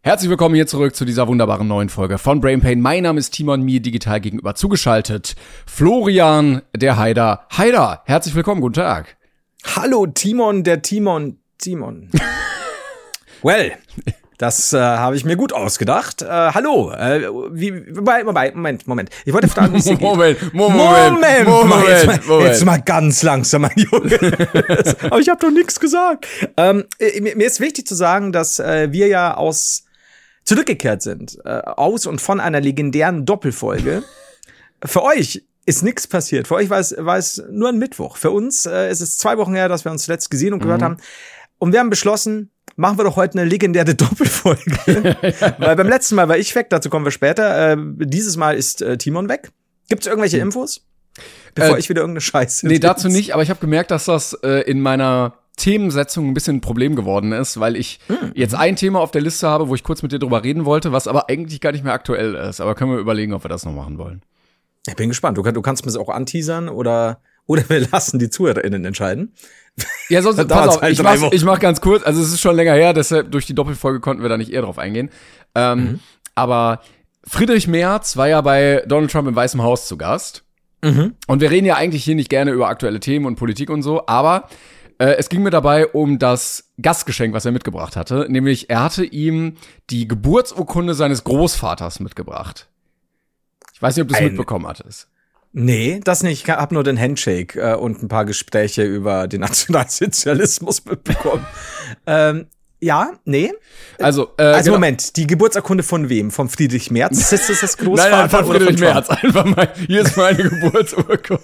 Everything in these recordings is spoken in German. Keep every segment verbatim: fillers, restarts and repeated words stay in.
Herzlich willkommen hier zurück zu dieser wunderbaren neuen Folge von Brain Pain. Mein Name ist Timon, mir digital gegenüber zugeschaltet Florian, der Haider. Haider, herzlich willkommen, guten Tag. Hallo Timon, der Timon, Timon. Well, das äh, habe ich mir gut ausgedacht. Äh, hallo, äh, wie, Moment, Moment, Moment. Ich wollte fragen, wie es dir geht. Moment, Moment, Moment, Moment, Moment, jetzt, mal, Moment. jetzt mal ganz langsam, mein Junge. Aber ich habe doch nichts gesagt. Ähm, mir, mir ist wichtig zu sagen, dass äh, wir ja aus zurückgekehrt sind, äh, aus und von einer legendären Doppelfolge. Für euch ist nichts passiert. Für euch war es, war es nur ein Mittwoch. Für uns äh, ist es zwei Wochen her, dass wir uns zuletzt gesehen und gehört mhm. haben. Und wir haben beschlossen, machen wir doch heute eine legendäre Doppelfolge. Weil beim letzten Mal war ich weg, dazu kommen wir später. Äh, dieses Mal ist äh, Timon weg. Gibt es irgendwelche Infos? Bevor äh, ich wieder irgendeine Scheiße. Nee, dazu nicht, aber ich habe gemerkt, dass das äh, in meiner Themensetzung ein bisschen ein Problem geworden ist, weil ich mhm. jetzt ein Thema auf der Liste habe, wo ich kurz mit dir drüber reden wollte, was aber eigentlich gar nicht mehr aktuell ist. Aber können wir überlegen, ob wir das noch machen wollen. Ich bin gespannt. Du, kann, du kannst mir das auch anteasern oder, oder wir lassen die ZuhörerInnen entscheiden. Ja, sonst, pass auf, halt ich, mach, ich mach ganz kurz, also es ist schon länger her, deshalb durch die Doppelfolge konnten wir da nicht eher drauf eingehen. Ähm, mhm. Aber Friedrich Merz war ja bei Donald Trump im Weißen Haus zu Gast. Mhm. Und wir reden ja eigentlich hier nicht gerne über aktuelle Themen und Politik und so, aber Äh, es ging mir dabei um das Gastgeschenk, was er mitgebracht hatte. Nämlich, er hatte ihm die Geburtsurkunde seines Großvaters mitgebracht. Ich weiß nicht, ob du es mitbekommen hattest. Nee, das nicht. Ich habe nur den Handshake äh, und ein paar Gespräche über den Nationalsozialismus mitbekommen. ähm, ja, nee. Also, äh, also genau. Moment, die Geburtsurkunde von wem? Von Friedrich Merz? Ist das das Großvater? Nein, nein, von Friedrich oder von Merz. Einfach mal, hier ist meine Geburtsurkunde.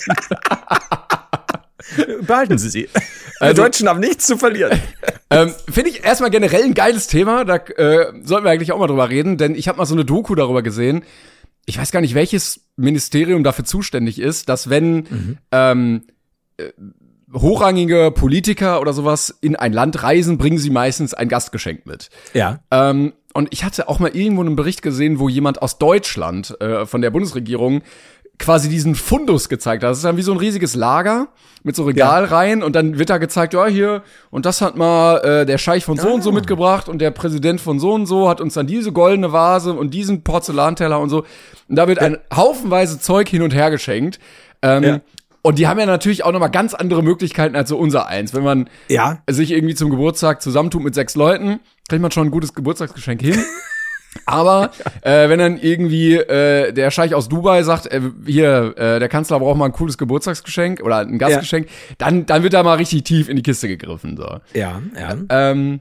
Behalten Sie sie. Also, wir Deutschen haben nichts zu verlieren. Ähm, Finde ich erstmal generell ein geiles Thema. Da äh, sollten wir eigentlich auch mal drüber reden, denn ich habe mal so eine Doku darüber gesehen. Ich weiß gar nicht, welches Ministerium dafür zuständig ist, dass wenn mhm. ähm, äh, hochrangige Politiker oder sowas in ein Land reisen, bringen sie meistens ein Gastgeschenk mit. Ja. Ähm, und ich hatte auch mal irgendwo einen Bericht gesehen, wo jemand aus Deutschland äh, von der Bundesregierung quasi diesen Fundus gezeigt hat. Das ist dann wie so ein riesiges Lager mit so Regalreihen ja. und dann wird da gezeigt, ja, hier, und das hat mal äh, der Scheich von so ah. und so mitgebracht und der Präsident von so und so hat uns dann diese goldene Vase und diesen Porzellanteller und so. Und da wird ja. ein haufenweise Zeug hin und her geschenkt. Ähm, ja. Und die haben ja natürlich auch nochmal ganz andere Möglichkeiten als so unser eins. Wenn man ja. sich irgendwie zum Geburtstag zusammentut mit sechs Leuten, kriegt man schon ein gutes Geburtstagsgeschenk hin. Aber äh, wenn dann irgendwie äh, der Scheich aus Dubai sagt, äh, hier, äh, der Kanzler braucht mal ein cooles Geburtstagsgeschenk oder ein Gastgeschenk, ja. dann dann wird da mal richtig tief in die Kiste gegriffen. So. Ja, ja. Ähm,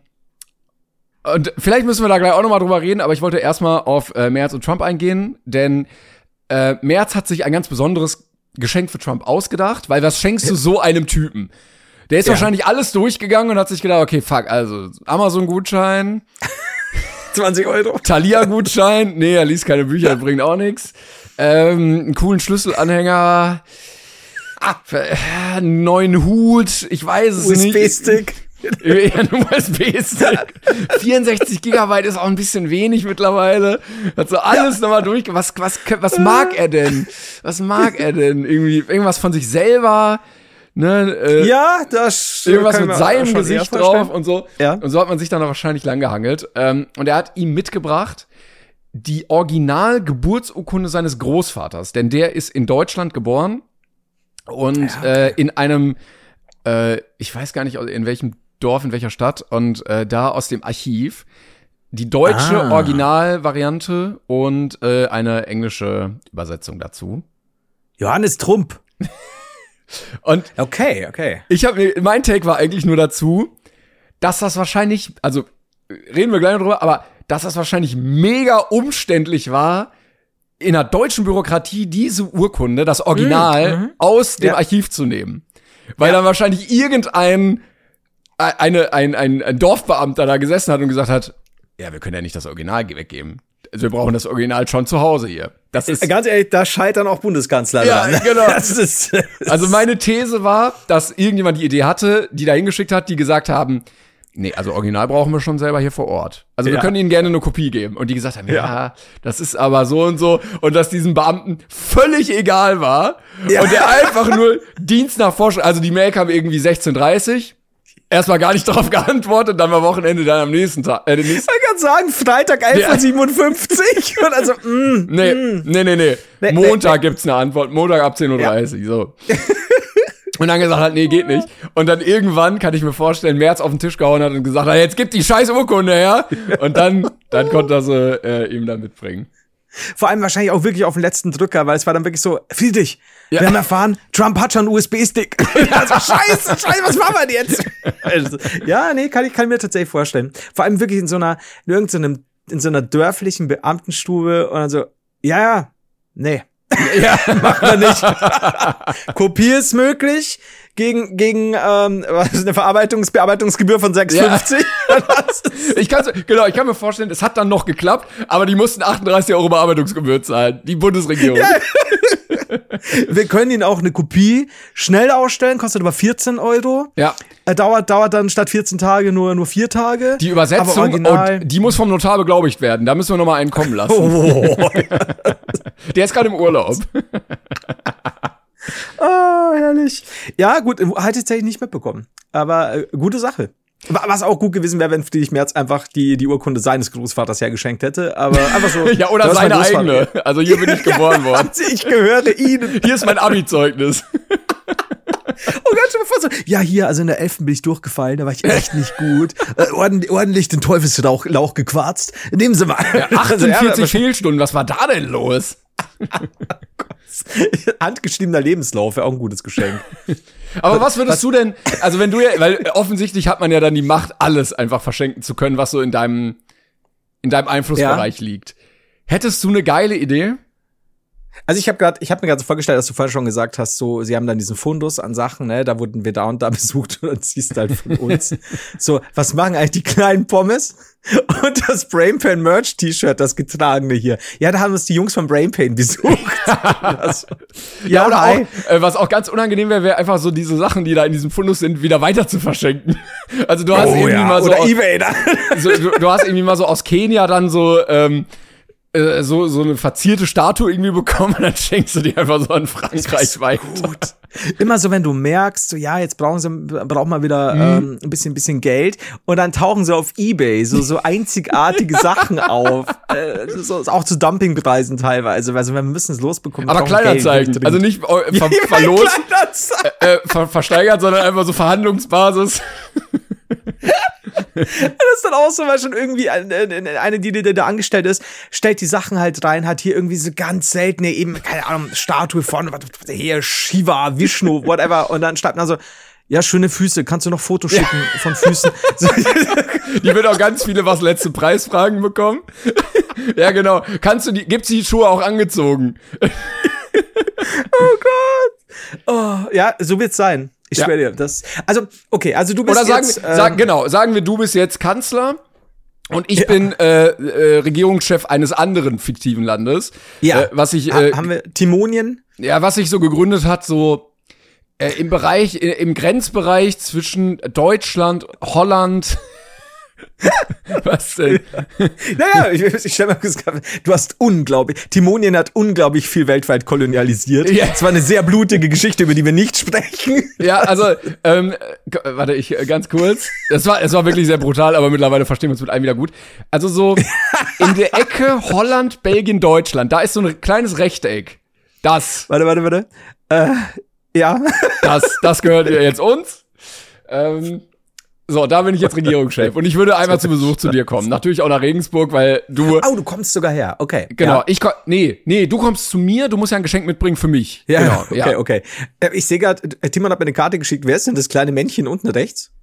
und vielleicht müssen wir da gleich auch noch mal drüber reden, aber ich wollte erstmal auf äh, Merz und Trump eingehen, denn äh, Merz hat sich ein ganz besonderes Geschenk für Trump ausgedacht, weil was schenkst du so einem Typen? Der ist ja. wahrscheinlich alles durchgegangen und hat sich gedacht, okay, fuck, also Amazon-Gutschein, zwanzig Euro. Thalia-Gutschein. Nee, er liest keine Bücher, bringt auch nichts. Ähm, einen coolen Schlüsselanhänger. Ah, einen neuen Hut. Ich weiß es U S B nicht. U S B-Stick. Ja, ein U S B-Stick. vierundsechzig Gigabyte ist auch ein bisschen wenig mittlerweile. Hat so alles ja. nochmal durch. Was, was, was mag er denn? Was mag er denn? Irgendwie, irgendwas von sich selber. Ne, äh, ja, das irgendwas mit seinem Gesicht drauf und so. Ja. Und so hat man sich dann wahrscheinlich lang gehangelt. Ähm, und er hat ihm mitgebracht die Original-Geburtsurkunde seines Großvaters, denn der ist in Deutschland geboren und ja, okay. äh, in einem, äh, ich weiß gar nicht in welchem Dorf, in welcher Stadt, und äh, da aus dem Archiv die deutsche ah. Originalvariante und äh, eine englische Übersetzung dazu. Johannes Trump. Und okay, okay. Ich habe mir, mein Take war eigentlich nur dazu, dass das wahrscheinlich, also reden wir gleich noch drüber, aber dass das wahrscheinlich mega umständlich war, in der deutschen Bürokratie diese Urkunde, das Original, mhm. aus dem ja. Archiv zu nehmen. Weil ja. dann wahrscheinlich irgendein eine, ein, ein, ein Dorfbeamter da gesessen hat und gesagt hat, ja, wir können ja nicht das Original weggeben. Also wir brauchen das Original schon zu Hause hier. Das ist ganz ehrlich, da scheitern auch Bundeskanzler ja, dran. Genau. Das ist, das also meine These war, dass irgendjemand die Idee hatte, die da hingeschickt hat, die gesagt haben, nee, also Original brauchen wir schon selber hier vor Ort. Also wir ja. können ihnen gerne eine Kopie geben. Und die gesagt haben, ja, ja, das ist aber so und so. Und dass diesem Beamten völlig egal war. Ja. Und der einfach nur Dienst nach Vorschrift, also die Mail kam irgendwie sechzehn Uhr dreißig. erstmal gar nicht darauf geantwortet, dann war Wochenende, dann am nächsten Tag. Äh, den nächsten Ich kann sagen, Freitag elf Uhr siebenundfünfzig. Und also, mm, nee, mm. nee, nee, nee, nee. Montag nee, gibt's eine Antwort. Montag ab zehn Uhr dreißig, ja. So. Und dann gesagt hat, nee, geht nicht. Und dann irgendwann, kann ich mir vorstellen, Merz auf den Tisch gehauen hat und gesagt hat, jetzt gib die scheiß Urkunde her. Und dann, dann konnte er sie äh, ihm dann mitbringen. Vor allem wahrscheinlich auch wirklich auf den letzten Drücker, weil es war dann wirklich so, Friedrich, ja. wir haben erfahren, Trump hat schon einen U S B-Stick. Also, scheiße, scheiße, was machen wir denn jetzt? Also, ja, nee, kann ich, kann ich mir tatsächlich vorstellen. Vor allem wirklich in so einer, in irgendeinem, in so einer dörflichen Beamtenstube und dann so, ja, ja, nee. Ja, machen wir nicht. Kopie ist möglich gegen gegen ähm, was ist eine Verarbeitungs Bearbeitungsgebühr von sechs fünfzig. Ja. ich kann genau, ich kann mir vorstellen, es hat dann noch geklappt, aber die mussten achtunddreißig Euro Bearbeitungsgebühr zahlen, die Bundesregierung. Ja. Wir können ihnen auch eine Kopie schnell ausstellen, kostet aber vierzehn Euro. Ja. Äh, dauert dauert dann statt vierzehn Tage nur nur vier Tage. Die Übersetzung, und die muss vom Notar beglaubigt werden. Da müssen wir noch mal einen kommen lassen. Oh. Der ist gerade im Urlaub. Oh, herrlich. Ja, gut, hatte ich tatsächlich nicht mitbekommen. Aber äh, gute Sache. Was auch gut gewesen wäre, wenn Friedrich Merz einfach die, die Urkunde seines Großvaters hergeschenkt hätte. Aber einfach so. Ja, oder seine eigene. Also hier bin ich geboren worden. Ich gehöre Ihnen. Hier ist mein Abi-Zeugnis. Oh Gott, schon bevor so. Ja, hier, also in der elften bin ich durchgefallen, da war ich echt nicht gut. Äh, ordentlich, ordentlich den Teufelsrauch Lauch gequarzt. Nehmen Sie mal. Ja, achtundvierzig Fehlstunden, was war da denn los? Handgeschriebener Lebenslauf wäre auch ein gutes Geschenk. Aber was würdest was? du denn, also wenn du ja, weil offensichtlich hat man ja dann die Macht, alles einfach verschenken zu können, was so in deinem, in deinem Einflussbereich ja. liegt. Hättest du eine geile Idee? Also ich habe gerade, ich habe mir gerade so vorgestellt, dass du vorher schon gesagt hast, so, sie haben dann diesen Fundus an Sachen, ne, da wurden wir da und da besucht und dann siehst du halt von uns. So, was machen eigentlich die kleinen Pommes? Und das Brainpain Merch T-Shirt, das getragene hier. Ja, da haben uns die Jungs von Brainpain besucht. das, ja, ja, oder hi. auch, äh, was auch ganz unangenehm wäre, wäre einfach so diese Sachen, die da in diesem Fundus sind, wieder weiter zu verschenken. Also du hast oh, irgendwie ja. mal so, oder aus, eBay da. so du, du hast irgendwie mal so aus Kenia dann so, ähm, so so eine verzierte Statue irgendwie bekommen und dann schenkst du die einfach so an Frankreich weiter. Gut. Immer so, wenn du merkst, so ja, jetzt brauchen sie brauchen wir wieder mhm. ähm, ein bisschen bisschen Geld und dann tauchen sie auf eBay so so einzigartige Sachen auf, äh, so auch zu Dumpingpreisen teilweise, also wir müssen es losbekommen. Aber Kleinanzeigen, also nicht äh, ver verlost, äh, ver versteigert, sondern einfach so Verhandlungsbasis. Das ist dann auch so, weil schon irgendwie eine, die, die da angestellt ist, stellt die Sachen halt rein, hat hier irgendwie so ganz seltene, eben, keine Ahnung, Statue von, hier, Shiva, Vishnu, whatever, und dann schreibt man so, ja, schöne Füße, kannst du noch Fotos schicken ja. von Füßen? Die wird auch ganz viele was letzte Preisfragen bekommen. Ja, genau. Kannst du die, gibt's die Schuhe auch angezogen? Oh Gott. Oh, ja, so wird's sein. Ich ja. schwöre dir, das, also, okay, also du bist Oder sagen, jetzt, wir, ähm, sag, genau, sagen wir, du bist jetzt Kanzler und ich ja. bin äh, äh, Regierungschef eines anderen fiktiven Landes. Ja, äh, was ich, äh, haben wir Timonien? Ja, was sich so gegründet hat, so äh, im Bereich, äh, im Grenzbereich zwischen Deutschland, Holland. Was denn? Naja, ich, ich stell mal kurz, du hast unglaublich, Timonien hat unglaublich viel weltweit kolonialisiert. Es ja. war eine sehr blutige Geschichte, über die wir nicht sprechen. Ja, also, ähm, warte, ich, ganz kurz. Es war, es war wirklich sehr brutal, aber mittlerweile verstehen wir uns mit einem wieder gut. Also so, in der Ecke Holland, Belgien, Deutschland, da ist so ein kleines Rechteck. Das. Warte, warte, warte. Äh, ja. Das, das gehört jetzt uns. Ähm, So, da bin ich jetzt Regierungschef. Und ich würde einmal zu Besuch zu dir kommen. Natürlich auch nach Regensburg, weil du... Oh, du kommst sogar her. Okay. Genau. Ja. Ich komm, nee, nee, du kommst zu mir. Du musst ja ein Geschenk mitbringen für mich. Ja, genau. Okay, ja. okay. Ich sehe gerade, Timon hat mir eine Karte geschickt. Wer ist denn das kleine Männchen unten rechts?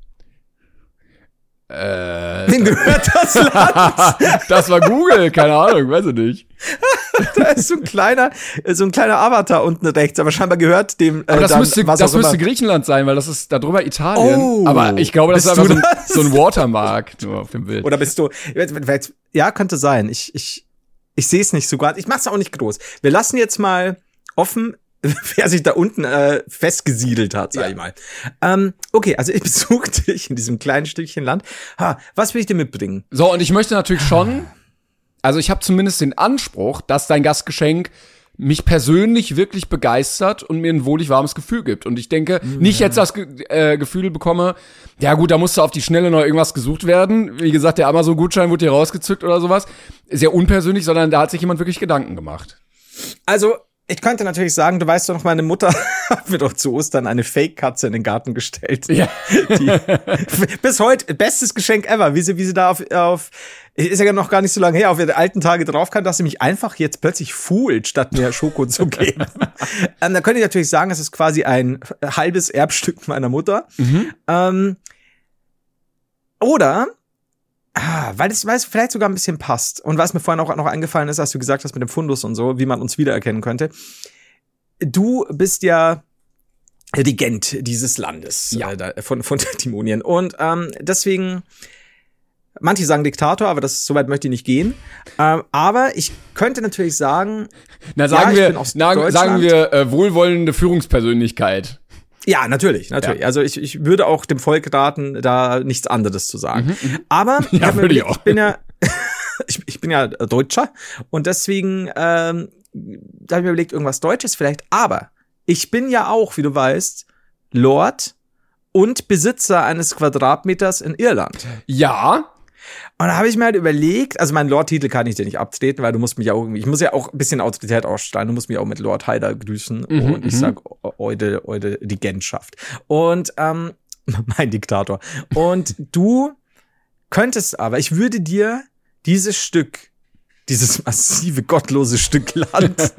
Äh... Wem gehört das Land? Das war Google. Keine Ahnung, weiß ich nicht. Da ist so ein kleiner, so ein kleiner Avatar unten rechts, aber scheinbar gehört dem. Äh, aber das dann, müsste, was das auch müsste immer. Griechenland sein, weil das ist da drüber Italien. Oh, aber ich glaube, das ist einfach so ein, das? so ein Watermark nur auf dem Bild. Oder bist du? Ja, könnte sein. Ich, ich, ich sehe es nicht so gerade. Ich mach's auch nicht groß. Wir lassen jetzt mal offen, wer sich da unten äh, festgesiedelt hat, sag ja. ich mal. Ähm, okay, also ich besuche dich in diesem kleinen Stückchen Land. Ha, was will ich dir mitbringen? So, und ich möchte natürlich schon. Also ich habe zumindest den Anspruch, dass dein Gastgeschenk mich persönlich wirklich begeistert und mir ein wohlig warmes Gefühl gibt. Und ich denke, Mhm. nicht jetzt das Ge äh, Gefühl bekomme, ja gut, da musste auf die Schnelle noch irgendwas gesucht werden. Wie gesagt, der Amazon-Gutschein wurde hier rausgezückt oder sowas. Sehr unpersönlich, sondern da hat sich jemand wirklich Gedanken gemacht. Also, ich könnte natürlich sagen, du weißt doch noch, meine Mutter hat mir doch zu Ostern eine Fake-Katze in den Garten gestellt. Ja. Die, bis heute, bestes Geschenk ever, wie sie, wie sie da auf, auf, ist ja noch gar nicht so lange her, auf ihre alten Tage drauf kann, dass sie mich einfach jetzt plötzlich fuhlt, statt mir Schoko zu geben. ähm, dann könnte ich natürlich sagen, es ist quasi ein halbes Erbstück meiner Mutter. Mhm. Ähm, oder, Ah, weil es, weil es vielleicht sogar ein bisschen passt. Und was mir vorhin auch noch eingefallen ist, als du gesagt hast mit dem Fundus und so, wie man uns wiedererkennen könnte. Du bist ja Regent dieses Landes, ja. äh, da, von, von Timonien. Und ähm, deswegen, manche sagen Diktator, aber das soweit möchte ich nicht gehen. Ähm, aber ich könnte natürlich sagen, Na, sagen ja, ich wir, bin aus na, sagen Deutschland. wir äh, wohlwollende Führungspersönlichkeit. Ja, natürlich, natürlich. Ja. Also ich, ich würde auch dem Volk raten, da nichts anderes zu sagen. Mhm, Aber ich, Ja, hab mir würde ich überlegt, auch. ich bin ja, ich, ich bin ja Deutscher und deswegen ähm, da habe ich mir überlegt, irgendwas Deutsches vielleicht. Aber ich bin ja auch, wie du weißt, Lord und Besitzer eines Quadratmeters in Irland. Ja. Und da habe ich mir halt überlegt, also meinen Lord-Titel kann ich dir nicht abtreten, weil du musst mich ja auch irgendwie, ich muss ja auch ein bisschen Autorität ausstrahlen, du musst mich auch mit Lord Haider grüßen Mhm, und ich mhm. sag, eure, eure Regentschaft. Und, ähm, mein Diktator. Und du könntest aber, ich würde dir dieses Stück, dieses massive, gottlose Stück Land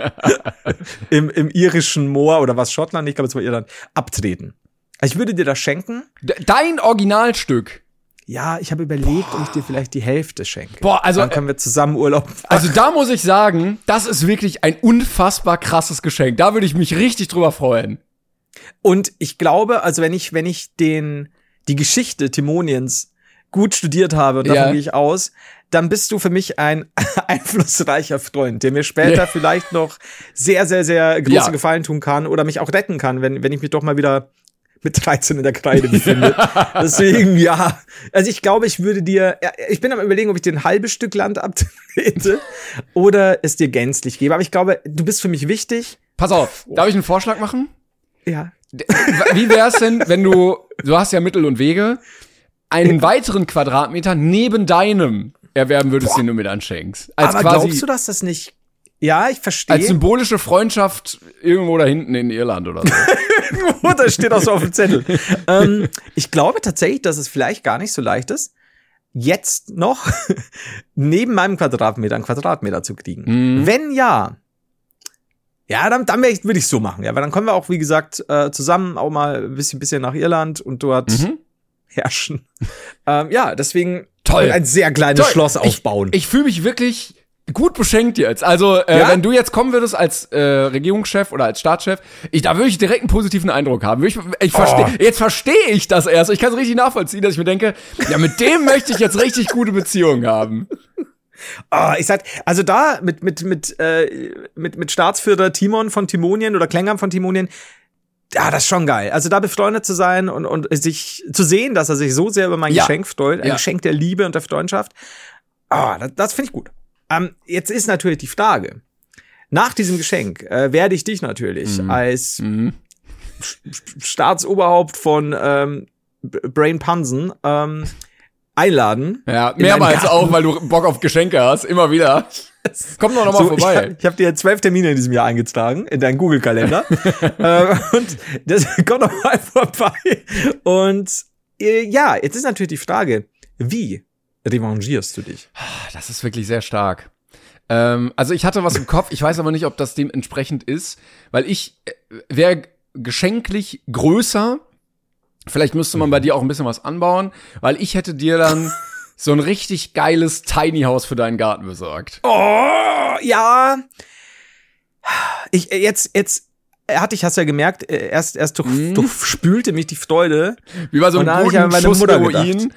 im, im irischen Moor oder was, Schottland, ich glaube, es war Irland, abtreten. Ich würde dir das schenken. D- Dein Originalstück. Ja, ich habe überlegt, ob ich dir vielleicht die Hälfte schenke. Boah, also, Dann können wir zusammen Urlaub machen. Also da muss ich sagen, das ist wirklich ein unfassbar krasses Geschenk. Da würde ich mich richtig drüber freuen. Und ich glaube, also wenn ich, wenn ich den, die Geschichte Timoniens gut studiert habe, und davon Ja. gehe ich aus, dann bist du für mich ein einflussreicher Freund, der mir später Ja. vielleicht noch sehr, sehr, sehr große Ja. Gefallen tun kann oder mich auch retten kann, wenn, wenn ich mich doch mal wieder mit dreizehn in der Kreide befinde. Deswegen, ja. Also ich glaube, ich würde dir, ja, ich bin am Überlegen, ob ich dir ein halbes Stück Land abtrete oder es dir gänzlich gebe. Aber ich glaube, du bist für mich wichtig. Pass auf, darf ich einen Vorschlag machen? Ja. D- Wie wär's denn, wenn du, du hast ja Mittel und Wege, einen weiteren Quadratmeter neben deinem erwerben würdest, den du mir dann schenkst? Als Aber quasi, glaubst du, dass das nicht? Ja, ich verstehe. als symbolische Freundschaft irgendwo da hinten in Irland oder so. Das steht auch so auf dem Zettel. ähm, ich glaube tatsächlich, dass es vielleicht gar nicht so leicht ist, jetzt noch neben meinem Quadratmeter einen Quadratmeter zu kriegen. Mhm. Wenn ja, ja, dann, dann würde ich es so machen. Ja, weil dann können wir auch, wie gesagt, äh, zusammen auch mal ein bisschen, bisschen nach Irland und dort Mhm. herrschen. ähm, ja, deswegen Toll. ein sehr kleines Toll. Schloss aufbauen. Ich fühle mich wirklich gut beschenkt jetzt. Also, äh, Ja? wenn du jetzt kommen würdest als äh, Regierungschef oder als Staatschef, ich, da würde ich direkt einen positiven Eindruck haben. Ich, ich verstehe, Oh. jetzt verstehe ich das erst. Ich kann es richtig nachvollziehen, dass ich mir denke, ja, mit dem möchte ich jetzt richtig gute Beziehungen haben. Ah, ich sag, also da mit mit mit äh, mit mit Staatsführer Timon von Timonien oder Klängern von Timonien, ja, das ist schon geil. Also da befreundet zu sein und und sich zu sehen, dass er sich so sehr über mein Ja. Geschenk freut, ein Ja. Geschenk der Liebe und der Freundschaft. Ah, das, das finde ich gut. Ähm, jetzt ist natürlich die Frage: Nach diesem Geschenk äh, werde ich dich natürlich Mhm. als Mhm. Staatsoberhaupt von ähm, B- Brain Pansen ähm, einladen. Ja, In mehrmals meinen Garten. auch, weil du Bock auf Geschenke hast, immer wieder. Komm doch noch mal So, vorbei. Ich habe hab dir zwölf Termine in diesem Jahr eingetragen, in deinen Google-Kalender. äh, und das kommt noch mal vorbei. Und äh, ja, jetzt ist natürlich die Frage, wie revanchierst du dich? Das ist wirklich sehr stark. Ähm, also ich hatte was im Kopf, ich weiß aber nicht, ob das dementsprechend ist, weil ich äh, wäre geschenklich größer. Vielleicht müsste man bei dir auch ein bisschen was anbauen, weil ich hätte dir dann so ein richtig geiles Tiny House für deinen Garten besorgt. Oh, ja. Ich, äh, jetzt, jetzt hatte ich, hast du ja gemerkt, äh, erst, erst durch, Mhm. durchspülte mich die Freude. Wie bei so Und da einem hab ich an guten meine Schuss Mutter Heroin.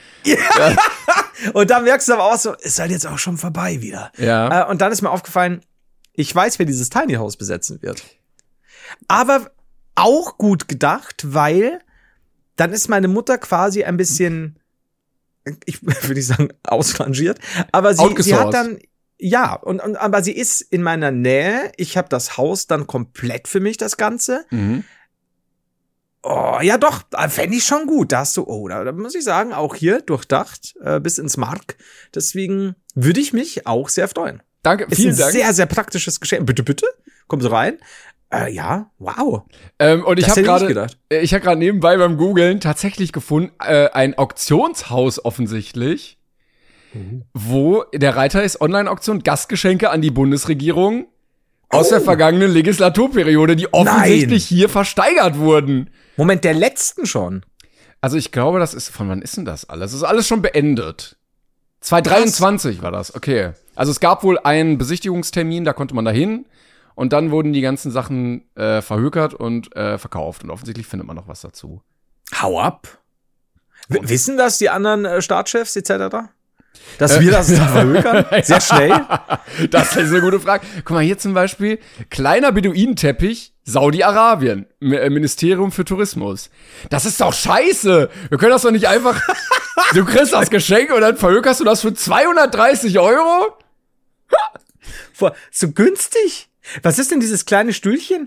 Und dann merkst du aber auch so, ist halt jetzt auch schon vorbei wieder. Ja. Äh, und dann ist mir aufgefallen, ich weiß, wer dieses Tiny House besetzen wird. Aber auch gut gedacht, weil dann ist meine Mutter quasi ein bisschen, ich würde nicht sagen ausrangiert, aber sie, sie hat Outgesourced. dann, ja, und, und aber sie ist in meiner Nähe. Ich habe das Haus dann komplett für mich, das Ganze. Mhm. Oh, ja doch, fände ich schon gut. Da hast du, oh, da, da muss ich sagen, auch hier durchdacht, äh, bis ins Mark. Deswegen würde ich mich auch sehr freuen. Danke, Ist vielen ein Dank. sehr, sehr praktisches Geschenk. Bitte, bitte, kommen Sie rein. Äh, ja, wow. Ähm, und ich Das habe hätte ich nicht gerade, gedacht. ich habe gerade nebenbei beim Googlen tatsächlich gefunden, äh, ein Auktionshaus offensichtlich, Mhm. wo der Reiter ist Online-Auktion, Gastgeschenke an die Bundesregierung aus Oh. der vergangenen Legislaturperiode, die offensichtlich hier versteigert wurden. Moment, der letzten schon. Also ich glaube, das ist, von wann ist denn das alles? Das ist alles schon beendet. zwanzig dreiundzwanzig war das, okay. Also es gab wohl einen Besichtigungstermin, da konnte man da hin. Und dann wurden die ganzen Sachen äh, verhökert und äh, verkauft. Und offensichtlich findet man noch was dazu. Hau ab. W- wissen das die anderen äh, Staatschefs et cetera? Dass wir das da verhökern? Sehr schnell. Das ist eine gute Frage. Guck mal, hier zum Beispiel, kleiner Beduinenteppich, Saudi-Arabien, M- äh, Ministerium für Tourismus. Das ist doch scheiße. Wir können das doch nicht einfach, du kriegst das Geschenk und dann verhökerst du das für zweihundertdreißig Euro? Vor- So günstig. Was ist denn dieses kleine Stühlchen?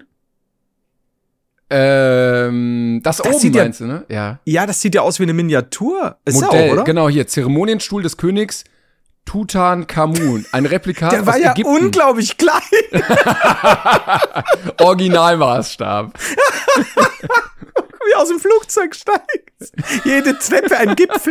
Ähm, das, Das oben sieht ja- meinst du, ne? Ja. Ja, das sieht ja aus wie eine Miniatur. Ist Modell, auch, oder? genau hier, Zeremonienstuhl des Königs Tutanchamun. Ein Replikat Der war aus ja Ägypten. unglaublich klein. Originalmaßstab. Wie aus dem Flugzeug steigst. Jede Treppe ein Gipfel.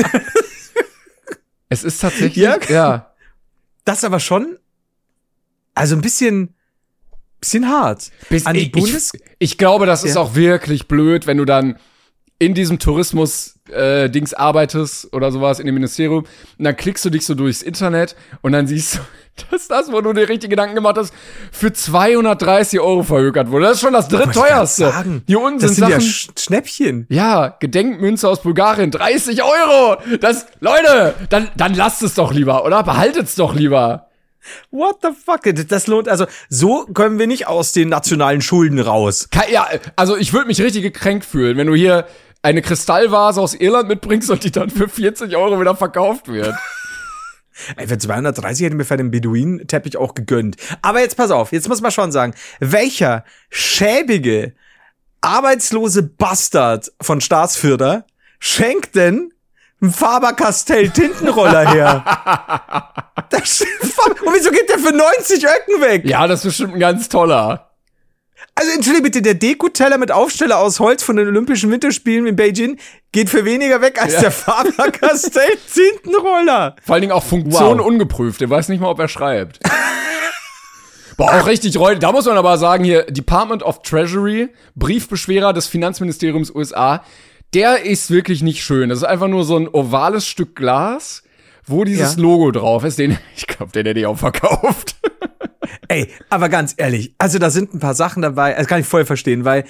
Es ist tatsächlich, Ja. ja. Das aber schon, also ein bisschen, bisschen hart. Bis, An die ich, Bundes- ich, ich glaube, das ist Ja. auch wirklich blöd, wenn du dann in diesem Tourismus-Dings arbeitest oder sowas in dem Ministerium und dann klickst du dich so durchs Internet und dann siehst du, dass das, wo du dir richtig Gedanken gemacht hast, für zweihundertdreißig Euro verhökert wurde. Das ist schon das drittteuerste. grad sagen, Hier unten Das sind sind ja Sachen, Sch- Schnäppchen. ja, Gedenkmünze aus Bulgarien, dreißig Euro. Das, Leute, dann, dann lasst es doch lieber, oder? Behaltet's doch lieber. What the fuck? Das lohnt, also so kommen wir nicht aus den nationalen Schulden raus. Ke- Ja, also ich würde mich richtig gekränkt fühlen, wenn du hier eine Kristallvase aus Irland mitbringst und die dann für vierzig Euro wieder verkauft wird. Ey, für zweihundertdreißig hätte ich mir für den Beduinen-Teppich auch gegönnt. Aber jetzt pass auf, jetzt muss man schon sagen, welcher schäbige, arbeitslose Bastard von Staatsförder schenkt denn einen Faber-Castell-Tintenroller her? Das, und wieso geht der für neunzig Öcken weg? Ja, das ist bestimmt ein ganz toller. Also entschuldige bitte, der Dekoteller mit Aufsteller aus Holz von den Olympischen Winterspielen in Beijing geht für weniger weg als Ja. der Faber-Castell-Tintenroller. Vor allen Dingen auch Funktion Wow. ungeprüft. Der weiß nicht mal, ob er schreibt. Boah, auch richtig räudig. Da muss man aber sagen, hier, Department of Treasury, Briefbeschwerer des Finanzministeriums U S A, der ist wirklich nicht schön. Das ist einfach nur so ein ovales Stück Glas, wo dieses Ja. Logo drauf ist. Den, ich glaube, den hätte ich auch verkauft. Ey, aber ganz ehrlich, also da sind ein paar Sachen dabei, das kann ich voll verstehen, weil,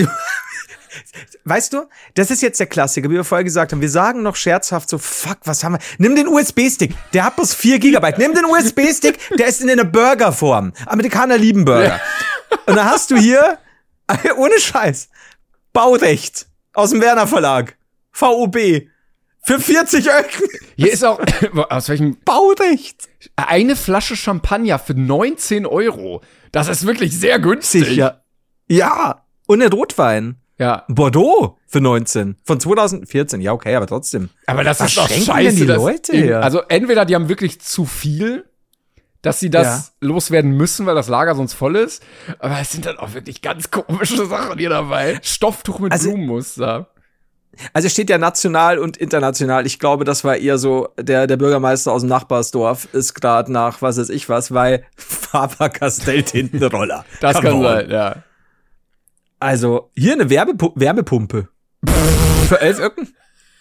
weißt du, das ist jetzt der Klassiker, wie wir vorher gesagt haben, wir sagen noch scherzhaft so, fuck, was haben wir, nimm den U S B-Stick, der hat bloß vier Gigabyte, nimm den U S B-Stick, der ist in einer Burgerform, Amerikaner lieben Burger. Ja. Und dann hast du hier, ohne Scheiß, Baurecht aus dem Werner Verlag, V O B, für vierzig Öcken, Hier ist auch, aus welchem, Baurecht. eine Flasche Champagner für neunzehn Euro. Das ist wirklich sehr günstig. Sicher. Ja, und der Rotwein. Ja. Bordeaux für neunzehn. Von zweitausendvierzehn. Ja, okay, aber trotzdem. Aber das Was ist doch schenken scheiße. denn die dass Leute eben- her? Also entweder die haben wirklich zu viel, dass sie das Ja. loswerden müssen, weil das Lager sonst voll ist. Aber es sind dann auch wirklich ganz komische Sachen hier dabei. Stofftuch mit Also- Blumenmuster. Also es steht ja national und international. Ich glaube, das war eher so, der, der Bürgermeister aus dem Nachbarsdorf ist gerade nach was weiß ich was, weil Faber-Castell-Tintenroller. Das Come kann on. sein, ja. Also, hier eine Werbepu- Wärmepumpe. Für elf Öcken?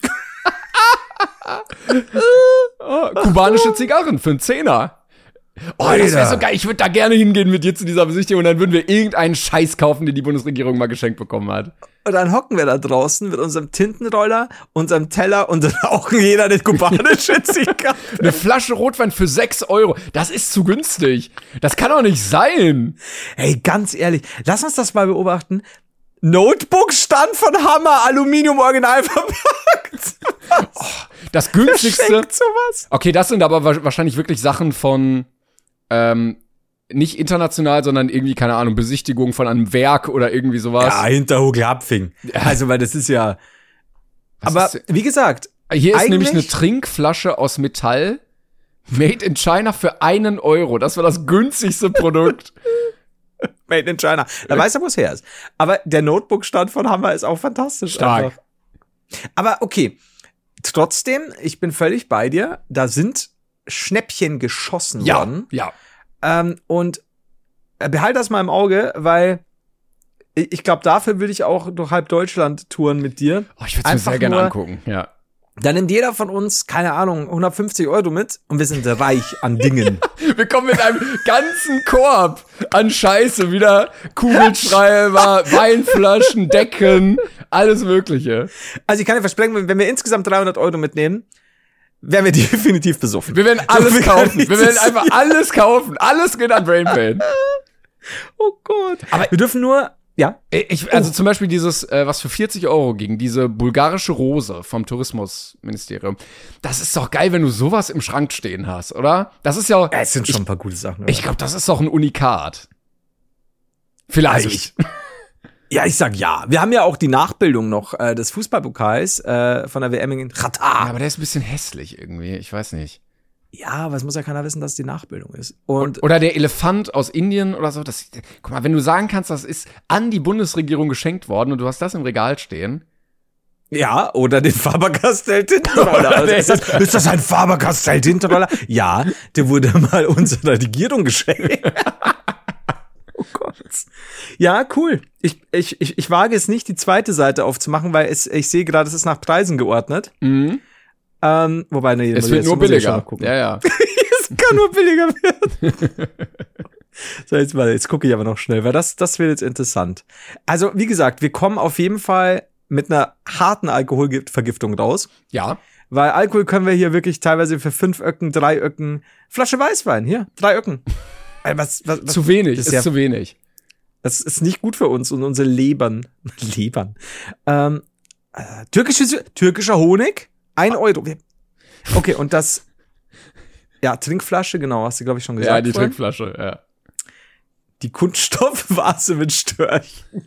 Oh, kubanische Zigarren für einen Zehner. Oh, das wäre Alter. so geil. Ich würde da gerne hingehen mit dir zu dieser Besichtigung und dann würden wir irgendeinen Scheiß kaufen, den die Bundesregierung mal geschenkt bekommen hat. Und dann hocken wir da draußen mit unserem Tintenroller, unserem Teller und rauchen jeder eine kubanische Zigarre. Eine Flasche Rotwein für sechs Euro. Das ist zu günstig. Das kann doch nicht sein. Ey, ganz ehrlich, lass uns das mal beobachten. Notebook-Stand von Hammer, Aluminium original verpackt. Das günstigste. Schenkt sowas? Okay, das sind aber wa- wahrscheinlich wirklich Sachen von ähm, nicht international, sondern irgendwie, keine Ahnung, Besichtigung von einem Werk oder irgendwie sowas. Ja, hinter Hugelhapfing. Also, weil das ist ja. Was aber ist, wie gesagt, hier ist eigentlich- nämlich eine Trinkflasche aus Metall, made in China für einen Euro. Das war das günstigste Produkt. Made in China. Da weiß er, wo es her ist. Aber der Notebook-Stand von Hammer ist auch fantastisch. Stark. Einfach. Aber okay. Trotzdem, ich bin völlig bei dir. Da sind Schnäppchen geschossen Ja, worden. ja. Ähm, und äh, behalt das mal im Auge, weil ich, ich glaube, dafür würde ich auch durch halb Deutschland touren mit dir. Oh, ich würde es mir Einfach sehr gerne nur- angucken, ja. Dann nimmt jeder von uns, keine Ahnung, hundertfünfzig Euro mit und wir sind reich an Dingen. Wir kommen mit einem ganzen Korb an Scheiße, wieder Kugelschreiber, Weinflaschen, Decken, alles Mögliche. Also ich kann dir versprechen, wenn wir insgesamt dreihundert Euro mitnehmen, werden wir definitiv besoffen. Wir werden alles So, kaufen. Wir werden das- einfach alles kaufen. Alles geht an Brain Pain. Oh Gott. Aber wir dürfen nur, ja. Ich, also zum Beispiel dieses, äh, was für vierzig Euro ging, diese bulgarische Rose vom Tourismusministerium. Das ist doch geil, wenn du sowas im Schrank stehen hast, oder? Das ist ja, Es sind schon ein paar gute Sachen. ich glaube, das ist doch ein Unikat. Vielleicht. Also ich- Ja, ich sag ja. Wir haben ja auch die Nachbildung noch äh, des Fußballpokals äh, von der W M in Ja, Katar. aber der ist ein bisschen hässlich irgendwie, ich weiß nicht. Ja, aber es muss ja keiner wissen, dass es die Nachbildung ist. Und Oder der Elefant aus Indien oder so. Das, guck mal, wenn du sagen kannst, das ist an die Bundesregierung geschenkt worden und du hast das im Regal stehen. ja, oder den Faber-Castell Tintenroller. Also, ist, das, ist das ein Faber-Castell Tintenroller? Ja, der wurde mal unserer Regierung geschenkt. Oh Gott. Ja, cool. Ich, ich, ich, ich wage es nicht, die zweite Seite aufzumachen, weil es, ich sehe gerade, es ist nach Preisen geordnet. Mhm. Ähm, wobei, nee, Es jetzt wird nur muss ich schon billiger. mal gucken. Ja, ja. Es kann nur billiger werden. So, jetzt mal, jetzt gucke ich aber noch schnell, weil das, das wird jetzt interessant. Also, wie gesagt, wir kommen auf jeden Fall mit einer harten Alkoholvergiftung raus, Ja. weil Alkohol können wir hier wirklich teilweise für fünf Öcken, drei Öcken, Flasche Weißwein, hier, drei Öcken. Ey, Was, was, was, Zu wenig, das ist ist ja- zu wenig. das ist nicht gut für uns und unsere Lebern. Lebern. Ähm, äh, türkische, Sü- türkischer Honig, ein Euro. Wir- Okay, und das, ja, Trinkflasche, genau, hast du, glaube ich, schon gesagt. Ja, die vorhin. Trinkflasche, ja. Die Kunststoffvase mit Störchen.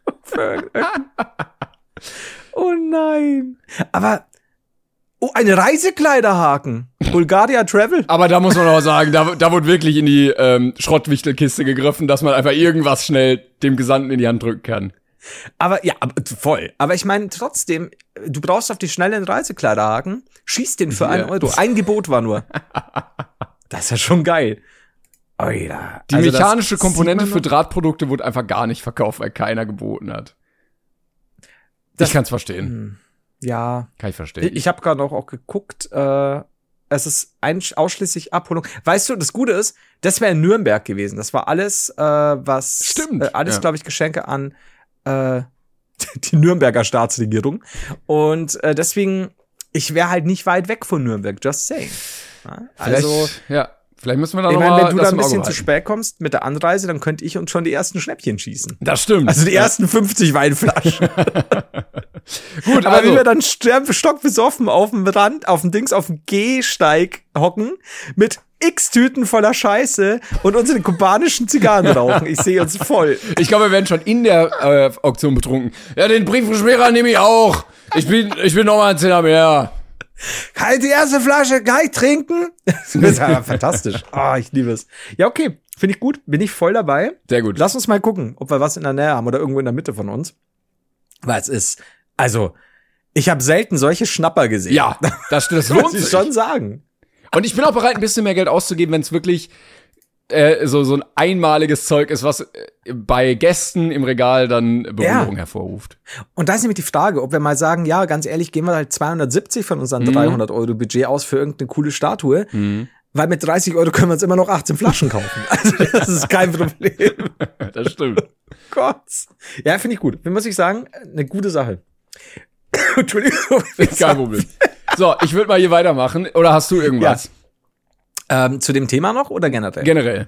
Oh nein. Aber, oh, ein Reisekleiderhaken. Bulgaria Travel. Aber da muss man auch sagen, da, da wurde wirklich in die ähm, Schrottwichtelkiste gegriffen, dass man einfach irgendwas schnell dem Gesandten in die Hand drücken kann. Aber, ja, aber, voll. Aber ich meine, trotzdem, du brauchst auf die schnell einen Reisekleiderhaken, schieß den für Ja. einen Euro. Ein Gebot war nur. Das ist ja schon geil. Oida. Die Also das mechanische sieht Komponente man für noch- Drahtprodukte wurde einfach gar nicht verkauft, weil keiner geboten hat. Das- ich kann's verstehen. Hm, Ja, Kann ich verstehen. ich, ich habe gerade auch, auch geguckt, äh, es ist ein, ausschließlich Abholung. Weißt du, das Gute ist, das wäre in Nürnberg gewesen. Das war alles, äh, was, Stimmt, äh, alles, ja. glaube ich, Geschenke an äh, die Nürnberger Staatsregierung. Und äh, deswegen, ich wäre halt nicht weit weg von Nürnberg, just saying. Ja, Vielleicht, also, ja, vielleicht müssen wir da ich noch meine, mal wenn du das da ein im Auge bisschen zu behalten. spät kommst mit der Anreise, dann könnte ich uns schon die ersten Schnäppchen schießen. Das stimmt. Also die ersten fünfzig Weinflaschen. Gut, Aber also, wie wir dann sterben, stockbesoffen auf dem Rand, auf dem Dings, auf dem Gehsteig hocken, mit x Tüten voller Scheiße und unsere kubanischen Zigarren rauchen. Ich sehe uns voll. ich glaube, wir werden schon in der äh, Auktion betrunken. Ja, den Briefbeschwerer nehme ich auch. Ich bin, ich bin noch mal ein Zehner mehr. Halt die erste Flasche, kann ich trinken? Das ist ja fantastisch. Ah, ich liebe es. Ja, okay. Finde ich gut. Bin ich voll dabei. Sehr gut. Lass uns mal gucken, ob wir was in der Nähe haben oder irgendwo in der Mitte von uns. Weil es ist, also, ich habe selten solche Schnapper gesehen. Ja, das, das muss lohnt ich sich. schon sagen. Und ich bin auch bereit, ein bisschen mehr Geld auszugeben, wenn es wirklich äh, so, so ein einmaliges Zeug ist, was äh, bei Gästen im Regal dann Bewunderung Ja. hervorruft. Und da ist nämlich die Frage, ob wir mal sagen, ja, ganz ehrlich, geben wir halt zweihundertsiebzig von unserem Mhm. dreihundert Euro Budget aus für irgendeine coole Statue, weil mit dreißig Euro können wir uns immer noch achtzehn Flaschen kaufen. Also das ist kein Problem. Das stimmt. Gott. Ja, finde ich gut. Muss ich sagen, eine gute Sache. Entschuldigung. Kein Problem. So, ich würde mal hier weitermachen. Oder hast du irgendwas? Ähm, zu dem Thema noch oder generell? Generell.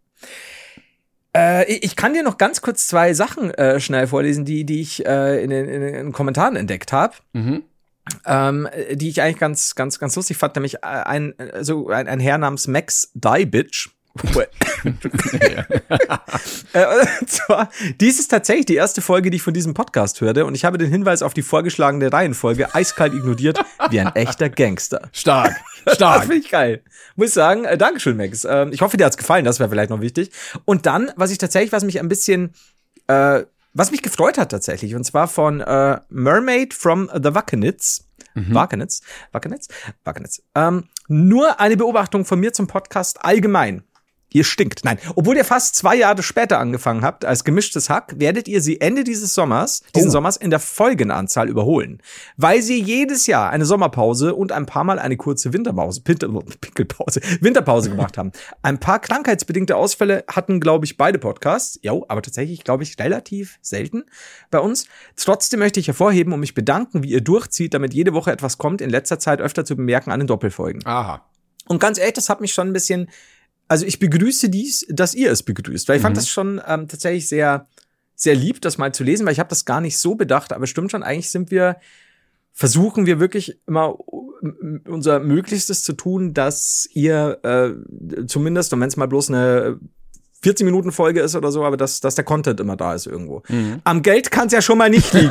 Äh, ich ich kann dir noch ganz kurz zwei Sachen äh, schnell vorlesen, die, die ich äh, in, den, in den Kommentaren entdeckt habe. Mhm. Ähm, die ich eigentlich ganz, ganz, ganz lustig fand, nämlich ein, so ein, ein Herr namens Max Diebitch äh, und zwar, dies ist tatsächlich die erste Folge, die ich von diesem Podcast hörte und ich habe den Hinweis auf die vorgeschlagene Reihenfolge eiskalt ignoriert, wie ein echter Gangster. Stark, Das stark. finde ich geil. Muss ich sagen, äh, Dankeschön, Max. Ähm, ich hoffe, dir hat's gefallen, das wäre vielleicht noch wichtig. Und dann, was ich tatsächlich, was mich ein bisschen, äh, was mich gefreut hat tatsächlich, und zwar von äh, Mermaid from the Wackenitz. Mhm. Wackenitz? Wackenitz? Wackenitz. Ähm, nur eine Beobachtung von mir zum Podcast allgemein. Ihr stinkt. Nein, obwohl ihr fast zwei Jahre später angefangen habt als gemischtes Hack, werdet ihr sie Ende dieses Sommers, diesen oh. Sommers in der Folgenanzahl überholen. Weil sie jedes Jahr eine Sommerpause und ein paar Mal eine kurze Winterpause, Pinkelpause, Winterpause gemacht haben. Ein paar krankheitsbedingte Ausfälle hatten, glaube ich, beide Podcasts. Jo, aber tatsächlich, glaube ich, relativ selten bei uns. Trotzdem möchte ich hervorheben und mich bedanken, wie ihr durchzieht, damit jede Woche etwas kommt, in letzter Zeit öfter zu bemerken an den Doppelfolgen. Aha. Und ganz ehrlich, das hat mich schon ein bisschen. Also ich begrüße dies, dass ihr es begrüßt, weil ich mhm. fand das schon ähm, tatsächlich sehr, sehr lieb, das mal zu lesen, weil ich habe das gar nicht so bedacht, aber stimmt schon, eigentlich sind wir, versuchen wir wirklich immer unser Möglichstes zu tun, dass ihr äh, zumindest, und wenn es mal bloß eine vierzehn-Minuten-Folge ist oder so, aber dass, dass der Content immer da ist irgendwo. Mhm. Am Geld kann es ja schon mal nicht liegen.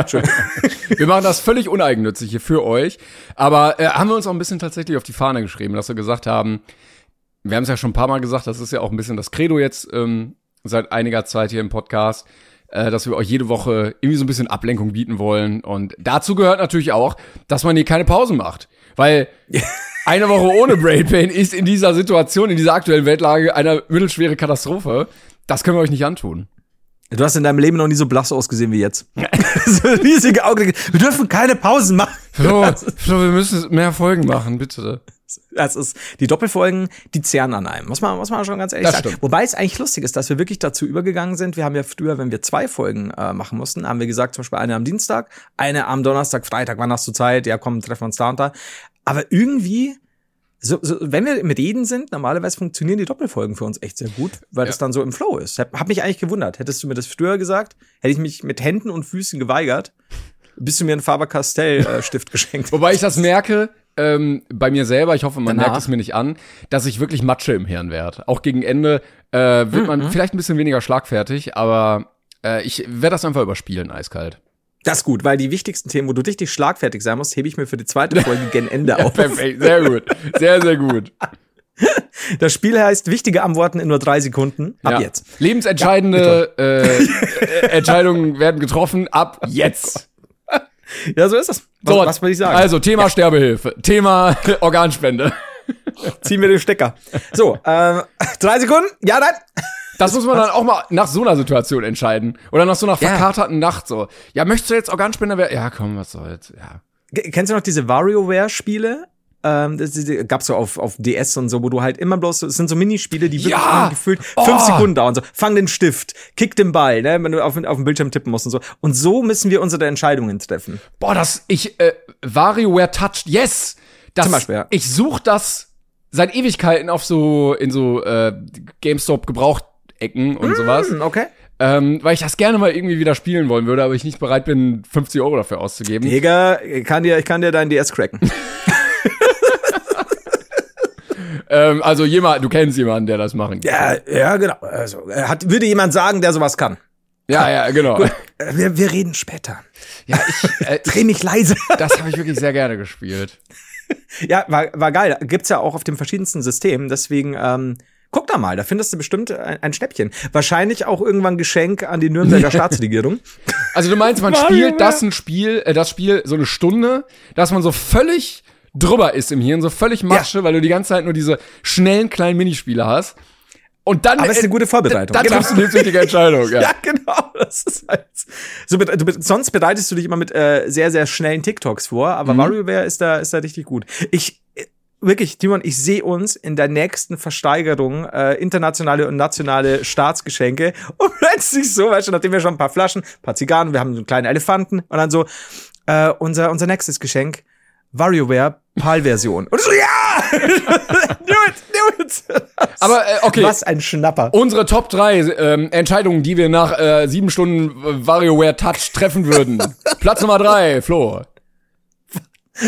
Wir machen das völlig uneigennützig hier für euch, aber äh, haben wir uns auch ein bisschen tatsächlich auf die Fahne geschrieben, dass wir gesagt haben, wir haben es ja schon ein paar Mal gesagt, das ist ja auch ein bisschen das Credo jetzt ähm, seit einiger Zeit hier im Podcast, äh, dass wir euch jede Woche irgendwie so ein bisschen Ablenkung bieten wollen. Und dazu gehört natürlich auch, dass man hier keine Pausen macht. Weil eine Woche ohne Brain Pain ist in dieser Situation, in dieser aktuellen Weltlage eine mittelschwere Katastrophe. Das können wir euch nicht antun. Du hast in deinem Leben noch nie so blass ausgesehen wie jetzt. So riesige Augen. Wir dürfen keine Pausen machen. Flo, Flo, wir müssen mehr Folgen machen, bitte. Das ist, die Doppelfolgen, die zehren an einem. Muss man, muss man schon ganz ehrlich das sagen. Stimmt. Wobei es eigentlich lustig ist, dass wir wirklich dazu übergegangen sind. Wir haben ja früher, wenn wir zwei Folgen äh, machen mussten, haben wir gesagt, zum Beispiel eine am Dienstag, eine am Donnerstag, Freitag, wann hast du Zeit? Ja, komm, treffen wir uns da und da. Aber irgendwie, so, so, wenn wir mit Reden sind, normalerweise funktionieren die Doppelfolgen für uns echt sehr gut, weil ja. das dann so im Flow ist. Hab, hab mich eigentlich gewundert. Hättest du mir das früher gesagt, hätte ich mich mit Händen und Füßen geweigert, bis du mir einen Faber-Castell-Stift geschenkt hast. Wobei ich das merke, ähm, bei mir selber, ich hoffe, man Danach. merkt es mir nicht an, dass ich wirklich Matsche im Hirn werde. Auch gegen Ende äh, wird man Mhm. vielleicht ein bisschen weniger schlagfertig, aber äh, ich werde das einfach überspielen, eiskalt. Das ist gut, weil die wichtigsten Themen, wo du richtig schlagfertig sein musst, hebe ich mir für die zweite Folge gen Ende Ja, auf. perfekt, sehr gut. Sehr, sehr gut. Das Spiel heißt wichtige Antworten in nur drei Sekunden. Ab Ja. jetzt. Lebensentscheidende äh, äh, Entscheidungen werden getroffen. Ab jetzt. Ja, so ist es. Was, So, was will ich sagen? Also, Thema Sterbehilfe. Thema Organspende. Ziehen wir den Stecker. So, ähm, drei Sekunden. Ja, nein. Das muss man dann auch mal nach so einer Situation entscheiden. Oder nach so einer Ja. verkaterten Nacht so. Ja, möchtest du jetzt Organspender werden? Ja, komm, was soll's. Ja. G- Kennst du noch diese WarioWare-Spiele? Ähm, das, das gab's so auf, auf D S und so, wo du halt immer bloß, es sind so Minispiele, die wirklich Ja! immer gefühlt Oh! fünf Sekunden dauern. So, fang den Stift, kick den Ball, ne, wenn du auf, auf den Bildschirm tippen musst und so. Und so müssen wir unsere Entscheidungen treffen. Boah, das, ich, äh, WarioWare Touched, yes! Das, Zum Beispiel, ja. Ich such das seit Ewigkeiten auf so, in so, äh, GameStop-Gebraucht-Ecken und sowas. Hm, okay. Ähm, weil ich das gerne mal irgendwie wieder spielen wollen würde, aber ich nicht bereit bin, fünfzig Euro dafür auszugeben. Digga, ich kann dir, ich kann dir deinen D S cracken. Ähm, also jemand, du kennst jemanden, der das machen kann. Ja, ja, genau. Also, äh, hat, würde jemand sagen, der sowas kann. Ja, ja, genau. Gut, äh, wir, wir reden später. Ja, ich, äh, Dreh mich leise. das habe ich wirklich sehr gerne gespielt. Ja, war, war geil. Gibt's ja auch auf den verschiedensten Systemen. Deswegen, ähm, guck da mal, da findest du bestimmt ein, ein Schnäppchen. Wahrscheinlich auch irgendwann Geschenk an die Nürnberger Staatsregierung. Also du meinst, man spielt das ein Spiel, äh, das Spiel so eine Stunde, dass man so völlig drüber ist im Hirn, so völlig Matsche, ja. weil du die ganze Zeit nur diese schnellen kleinen Minispiele hast. Und dann Aber es ist eine gute Vorbereitung. Da, da genau. triffst du die richtige Entscheidung, ja. Ja, genau. Das ist halt so, du, sonst bereitest du dich immer mit äh, sehr, sehr schnellen TikToks vor, aber Mhm. WarioWare ist da, ist da richtig gut. Ich, wirklich, Timon, ich sehe uns in der nächsten Versteigerung äh, internationale und nationale Staatsgeschenke und plötzlich so, weißt du, nachdem wir schon ein paar Flaschen, ein paar Zigarren, wir haben so einen kleinen Elefanten und dann so, äh, unser, unser nächstes Geschenk, WarioWare PAL-Version. Und so, ja! do it, do it! Aber, äh, okay. Was ein Schnapper. Unsere Top drei ähm, Entscheidungen, die wir nach äh, sieben Stunden äh, WarioWare Touch treffen würden. Platz Nummer drei, Flo.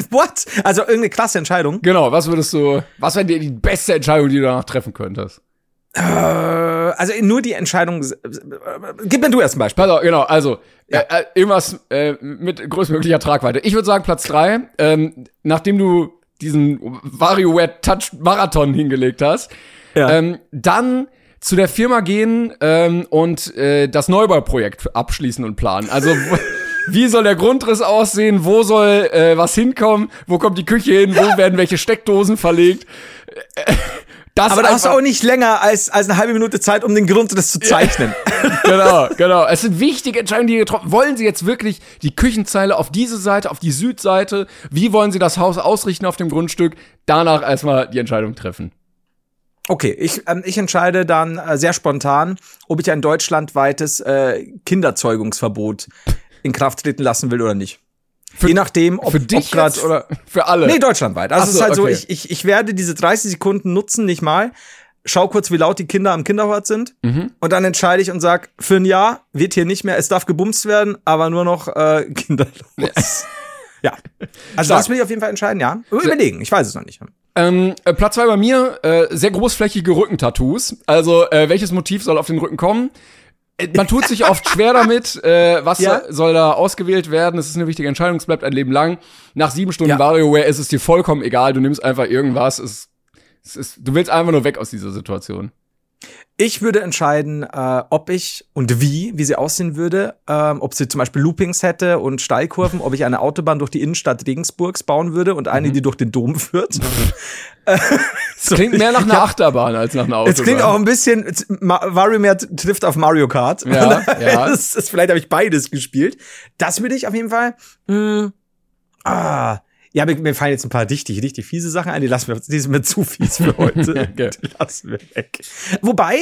What? Also irgendeine klasse Entscheidung. Genau, was würdest du, was wäre die, die beste Entscheidung, die du danach treffen könntest? Äh, also nur die Entscheidung. Äh, gib mir du erst ein Beispiel. Pass auf, genau, also ja. äh, irgendwas äh, mit größtmöglicher Tragweite. Ich würde sagen Platz drei, ähm, nachdem du diesen WarioWare Touch Marathon hingelegt hast, ja. ähm, dann zu der Firma gehen ähm, und äh, das Neubauprojekt abschließen und planen. Also wie soll der Grundriss aussehen? Wo soll äh, was hinkommen? Wo kommt die Küche hin? Wo werden welche Steckdosen verlegt? Das Aber da hast du auch nicht länger als, als eine halbe Minute Zeit, um den Grundriss zu zeichnen. Genau, genau. Es sind wichtige Entscheidungen, die getroffen. Wollen Sie jetzt wirklich die Küchenzeile auf diese Seite, auf die Südseite? Wie wollen Sie das Haus ausrichten auf dem Grundstück? Danach erstmal die Entscheidung treffen. Okay, ich, ähm, ich entscheide dann äh, sehr spontan, ob ich ein deutschlandweites äh, Kinderzeugungsverbot in Kraft treten lassen will oder nicht. Für, Je nachdem, ob, für dich ob grad, oder für alle? Nee, deutschlandweit. Also Ach es so, ist halt okay. so, ich, ich, ich werde diese dreißig Sekunden nutzen, nicht mal. Schau kurz, wie laut die Kinder am Kinderhort sind. Mhm. Und dann entscheide ich und sag, für ein Jahr wird hier nicht mehr, es darf gebumst werden, aber nur noch äh, kinderlos. Ja. ja. Also Stark. das will ich auf jeden Fall entscheiden, ja. Überlegen, ich weiß es noch nicht. Ähm, äh, Platz zwei bei mir, äh, sehr großflächige Rückentattoos. Also, äh, welches Motiv soll auf den Rücken kommen? Äh, man tut sich oft schwer damit, äh, was Ja. soll da ausgewählt werden. Das ist eine wichtige Entscheidung, es bleibt ein Leben lang. Nach sieben Stunden Ja. WarioWare ist es dir vollkommen egal, du nimmst einfach irgendwas. Es, es ist, du willst einfach nur weg aus dieser Situation. Ich würde entscheiden, äh, ob ich und wie, wie sie aussehen würde, ähm, ob sie zum Beispiel Loopings hätte und Steilkurven, ob ich eine Autobahn durch die Innenstadt Regensburgs bauen würde und eine, mhm. die durch den Dom führt. Das so, klingt mehr nach einer Achterbahn als nach einer Autobahn. Es klingt auch ein bisschen, WarioWare trifft auf Mario Kart. Ja, ja. Das ist, vielleicht habe ich beides gespielt. Das würde ich auf jeden Fall. Mh, ah, ja, mir, mir fallen jetzt ein paar richtig, richtig fiese Sachen ein. Die lassen wir, die sind mir zu fies für heute. Okay. Die lassen wir weg. Wobei,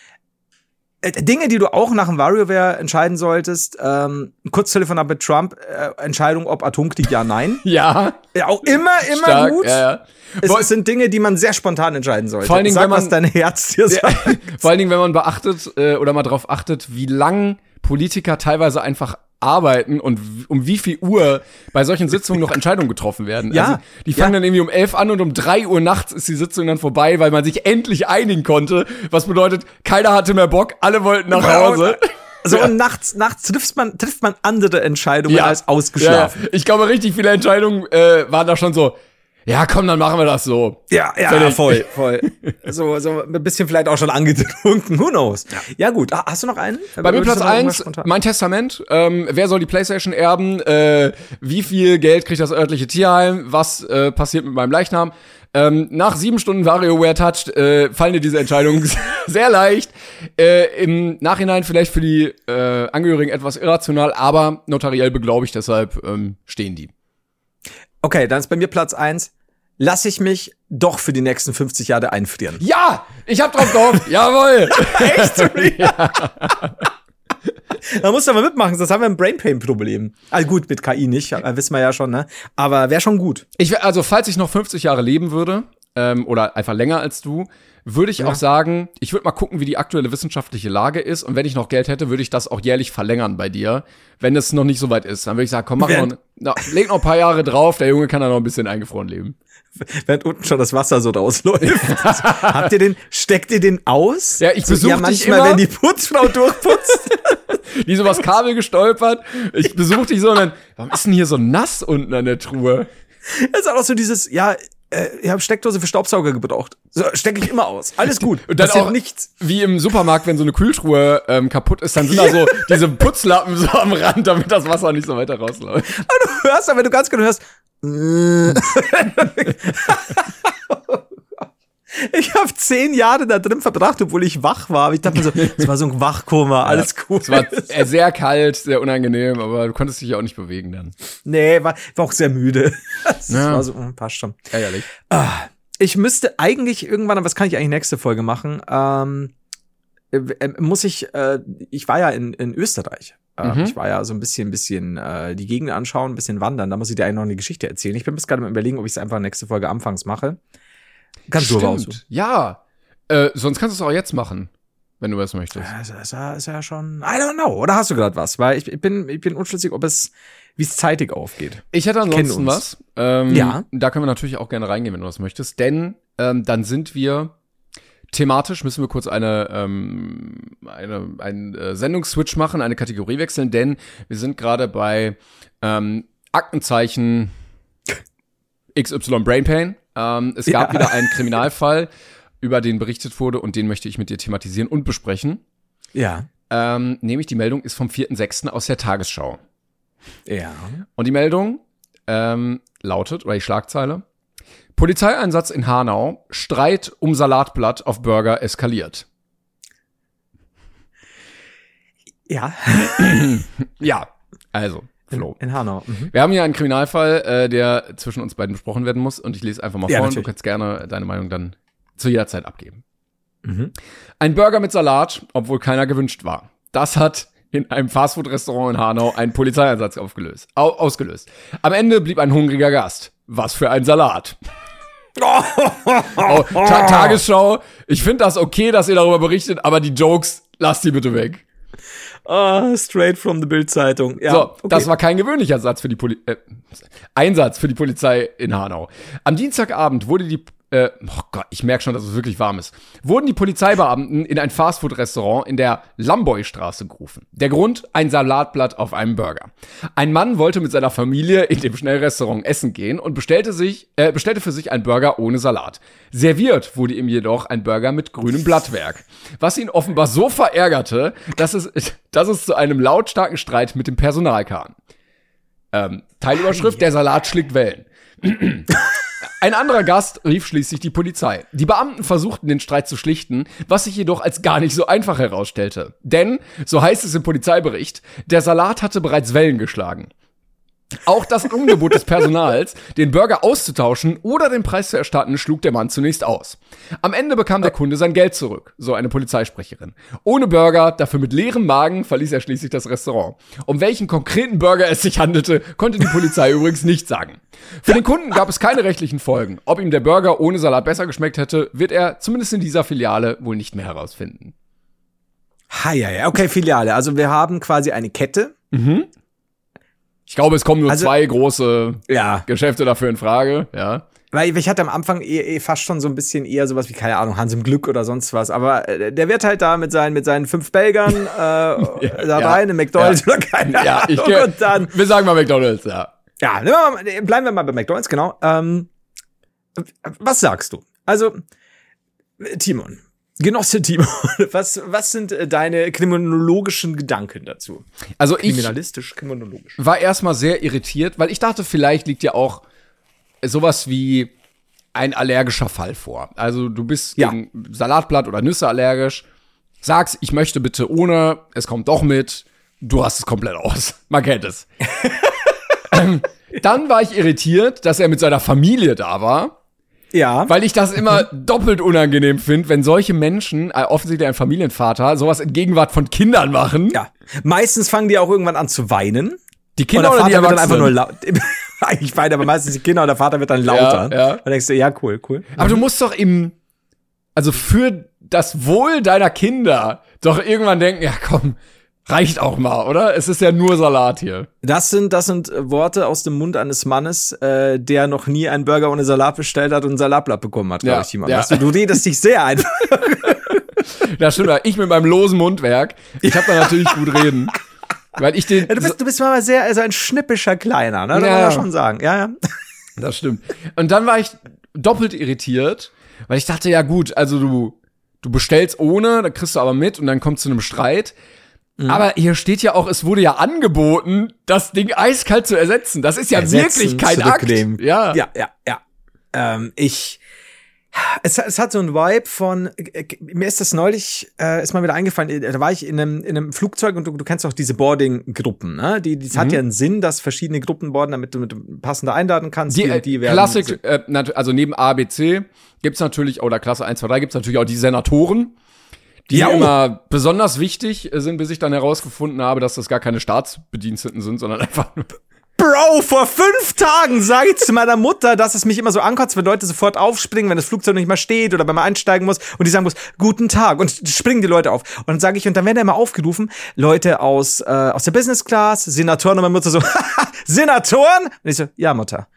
äh, Dinge, die du auch nach dem WarioWare entscheiden solltest, ähm, Kurztelefonat mit Trump, äh, Entscheidung, ob Atomkrieg, ja, nein. Ja. Ja, auch immer, immer Stark, gut. Ja, ja. Es, es sind Dinge, die man sehr spontan entscheiden sollte. Vor allen Dingen, Sag, wenn man, was dein Herz dir ja, sagt. Vor allen Dingen, wenn man beachtet äh, oder mal drauf achtet, wie lang Politiker teilweise einfach arbeiten und w- um wie viel Uhr bei solchen Sitzungen noch Entscheidungen getroffen werden. Ja. Also, die fangen Ja. dann irgendwie um elf an und um drei Uhr nachts ist die Sitzung dann vorbei, weil man sich endlich einigen konnte. Was bedeutet, keiner hatte mehr Bock, alle wollten nach Hause. So, Ja. und nachts, nachts trifft man, trifft man andere Entscheidungen Ja. als ausgeschlafen. Ja, ich glaube, richtig viele Entscheidungen äh, waren da schon so, ja, komm, dann machen wir das so. Ja, ja, Fertig. voll, voll. So, so ein bisschen vielleicht auch schon angetrunken, who knows. Ja, ja gut, ah, hast du noch einen? Bei mir Platz eins, mein Testament. Ähm, wer soll die PlayStation erben? Äh, wie viel Geld kriegt das örtliche Tierheim? Was äh, passiert mit meinem Leichnam? Ähm, nach sieben Stunden WarioWare Touched äh, fallen dir diese Entscheidungen sehr leicht. Äh, Im Nachhinein vielleicht für die äh, Angehörigen etwas irrational, aber notariell beglaubigt, deshalb ähm, stehen die. Okay, dann ist bei mir Platz eins. Lass ich mich doch für die nächsten fünfzig Jahre einfrieren. Ja, ich hab drauf gehofft. Jawohl. Echt? Ja. Da musst du aber mitmachen, sonst haben wir ein Brainpain-Problem. Also gut, mit K I nicht, äh, wissen wir ja schon, ne? Aber wäre schon gut. Ich wär, also, falls ich noch fünfzig Jahre leben würde, ähm, oder einfach länger als du, würde ich Ja. auch sagen, ich würde mal gucken, wie die aktuelle wissenschaftliche Lage ist. Und wenn ich noch Geld hätte, würde ich das auch jährlich verlängern bei dir, wenn es noch nicht so weit ist. Dann würde ich sagen, komm, mach Während- noch, na, leg noch ein paar Jahre drauf, der Junge kann da noch ein bisschen eingefroren leben. Während unten schon das Wasser so rausläuft. Habt ihr den, steckt ihr den aus? Ja, ich so, besuch ja, dich manchmal, immer. wenn die Putzfrau durchputzt. Die so übers Kabel gestolpert. Ich besuche dich so und dann, warum ist denn hier so nass unten an der Truhe? Das ist auch so dieses, ja, äh, ich habe Steckdose für Staubsauger gebraucht. So, stecke ich immer aus. Alles gut. Und dann Passiert auch nichts. wie im Supermarkt, wenn so eine Kühltruhe ähm, kaputt ist, dann sind da so diese Putzlappen so am Rand, damit das Wasser nicht so weiter rausläuft. Und du hörst, aber wenn du ganz genau hörst, ich habe zehn Jahre da drin verbracht, obwohl ich wach war. Aber ich dachte mir so, es war so ein Wachkoma, alles gut. Es war äh, sehr kalt, sehr unangenehm, aber du konntest dich ja auch nicht bewegen dann. Nee, war, war auch sehr müde. Das Ja. war so, mm, passt schon. Ärgerlich. Ich müsste eigentlich irgendwann, aber was kann ich eigentlich nächste Folge machen? Ähm, äh, muss ich, äh, ich war ja in, in Österreich. Äh, Mhm. Ich war ja so ein bisschen, bisschen äh, die Gegend anschauen, ein bisschen wandern. Da muss ich dir eigentlich noch eine Geschichte erzählen. Ich bin bis gerade mal überlegen, ob ich es einfach nächste Folge anfangs mache. Kannst du raus. Stimmt. Ja. Äh, sonst kannst du es auch jetzt machen, wenn du es möchtest. Ja, ist, ist, ja, ist ja schon, I don't know. Oder hast du gerade was? Weil ich, ich bin, ich bin unschlüssig, ob es, wie es zeitig aufgeht. Ich hätte ansonsten Kennen uns. was. Ähm, Ja. Da können wir natürlich auch gerne reingehen, wenn du das möchtest. Denn ähm, dann sind wir thematisch müssen wir kurz eine, ähm, eine einen äh, Sendungsswitch machen, eine Kategorie wechseln, denn wir sind gerade bei ähm, Aktenzeichen X Y Brainpain. Ähm, es gab ja. wieder einen Kriminalfall, über den berichtet wurde und den möchte ich mit dir thematisieren und besprechen. Ja. Ähm, nämlich die Meldung ist vom vierten sechsten aus der Tagesschau. Ja. Und die Meldung ähm, lautet, oder die Schlagzeile: Polizeieinsatz in Hanau, Streit um Salatblatt auf Burger eskaliert. Ja. Ja, also, Flo. In, in Hanau. Mhm. Wir haben hier einen Kriminalfall, äh, der zwischen uns beiden besprochen werden muss und ich lese einfach mal Ja, vor natürlich. und du kannst gerne deine Meinung dann zu jeder Zeit abgeben. Mhm. Ein Burger mit Salat, obwohl keiner gewünscht war. Das hat in einem Fastfood-Restaurant in Hanau einen Polizeieinsatz aufgelöst, au- ausgelöst. Am Ende blieb ein hungriger Gast. Was für ein Salat. Oh, Ta- Tagesschau, ich finde das okay, dass ihr darüber berichtet, aber die Jokes, lasst die bitte weg. Oh, straight from the Bild-Zeitung. Ja, So, okay. das war kein gewöhnlicher Satz für die Poli- äh, Einsatz für die Polizei in Hanau. Am Dienstagabend wurde die äh, oh Gott, ich merke schon, dass es wirklich warm ist. Wurden die Polizeibeamten in ein Fastfood-Restaurant in der Lamboy-Straße gerufen. Der Grund: ein Salatblatt auf einem Burger. Ein Mann wollte mit seiner Familie in dem Schnellrestaurant essen gehen und bestellte sich, äh, bestellte für sich einen Burger ohne Salat. Serviert wurde ihm jedoch ein Burger mit grünem Blattwerk, was ihn offenbar so verärgerte, dass es, dass es zu einem lautstarken Streit mit dem Personal kam. Ähm, Teilüberschrift: Der Salat schlägt Wellen. Ein anderer Gast rief schließlich die Polizei. Die Beamten versuchten, den Streit zu schlichten, was sich jedoch als gar nicht so einfach herausstellte. Denn, so heißt es im Polizeibericht, der Salat hatte bereits Wellen geschlagen. Auch das Angebot des Personals, den Burger auszutauschen oder den Preis zu erstatten, schlug der Mann zunächst aus. Am Ende bekam der Kunde sein Geld zurück, so eine Polizeisprecherin. Ohne Burger, dafür mit leerem Magen, verließ er schließlich das Restaurant. Um welchen konkreten Burger es sich handelte, konnte die Polizei übrigens nicht sagen. Für den Kunden gab es keine rechtlichen Folgen. Ob ihm der Burger ohne Salat besser geschmeckt hätte, wird er zumindest in dieser Filiale wohl nicht mehr herausfinden. Ha, ja, ja, okay, Filiale. Also wir haben quasi eine Kette. Mhm. Ich glaube, es kommen nur Also, zwei große ja. Geschäfte dafür in Frage, ja. Weil ich hatte am Anfang eh, eh fast schon so ein bisschen eher sowas wie, keine Ahnung, Hans im Glück oder sonst was. Aber äh, der wird halt da mit seinen, mit seinen fünf Belgern äh, da ja, rein in McDonald's ja. oder keine Ja, Ahnung. ich geh, Und dann, wir sagen mal McDonald's, ja. ja, nehmen wir mal, bleiben wir mal bei McDonald's, genau. Ähm, was sagst du? Also, Timon, Genosse Timon, was, was sind äh, deine kriminologischen Gedanken dazu? Also ich Kriminalistisch, kriminologisch. war erstmal sehr irritiert, weil ich dachte, vielleicht liegt ja auch sowas wie ein allergischer Fall vor. Also du bist Ja. gegen Salatblatt oder Nüsse allergisch, sagst, ich möchte bitte ohne, es kommt doch mit, du hast es komplett aus. Man kennt es. ähm, dann war ich irritiert, dass er mit seiner Familie da war. Ja. Weil ich das immer doppelt unangenehm finde, wenn solche Menschen, äh, offensichtlich ein Familienvater, sowas in Gegenwart von Kindern machen. Ja. Meistens fangen die auch irgendwann an zu weinen. Die Kinder und oder der die Vater wird dann Erwachsenen? einfach nur laut. Eigentlich beide, aber meistens die Kinder und der Vater wird dann lauter. Ja, ja. Und denkst du, ja, cool, cool. Aber du musst doch im, also für das Wohl deiner Kinder doch irgendwann denken, ja komm, reicht auch mal, oder? Es ist ja nur Salat hier. Das sind, das sind Worte aus dem Mund eines Mannes, äh, der noch nie einen Burger ohne Salat bestellt hat und ein Salatblatt bekommen hat, glaube Ja, ich, Timon. ja. Weißt du, du redest dich sehr einfach. Das stimmt, ich mit meinem losen Mundwerk, ich hab da natürlich gut reden. Weil ich den. Ja, du bist, du bist mal sehr, also ein schnippischer Kleiner, ne? Das Ja. kann man schon sagen. Ja, ja. Das stimmt. Und dann war ich doppelt irritiert, weil ich dachte, ja gut, also du, du bestellst ohne, dann kriegst du aber mit und dann kommt zu einem Streit. Mhm. Aber hier steht ja auch, es wurde ja angeboten, das Ding eiskalt zu ersetzen. Das ist ja Ersetzen, wirklich kein Akt. zurücknehmen. Ja. Ja, ja, ja. Ähm, ich, es, es hat so ein Vibe von, äh, mir ist das neulich, äh, ist mal wieder eingefallen, da war ich in einem, in einem Flugzeug und du, du kennst auch diese Boarding-Gruppen, ne? Die, die, es Mhm. hat ja einen Sinn, dass verschiedene Gruppen boarden, damit du mit passender einladen kannst. Die, Die, äh, die werden, Klassik, äh, nat- also neben A, B, C gibt's natürlich, oder Klasse eins, zwei, drei gibt's natürlich auch die Senatoren, die Ja, oh. immer besonders wichtig sind, bis ich dann herausgefunden habe, dass das gar keine Staatsbediensteten sind, sondern einfach nur Bro, vor fünf Tagen sage ich zu meiner Mutter, dass es mich immer so ankotzt, wenn Leute sofort aufspringen, wenn das Flugzeug nicht mehr steht oder wenn man einsteigen muss und die sagen muss, guten Tag, und springen die Leute auf. Und dann sage ich, und dann werden immer aufgerufen, Leute aus, äh, aus der Business Class, Senatoren, und meine Mutter so, Senatoren? Und ich so, ja, Mutter.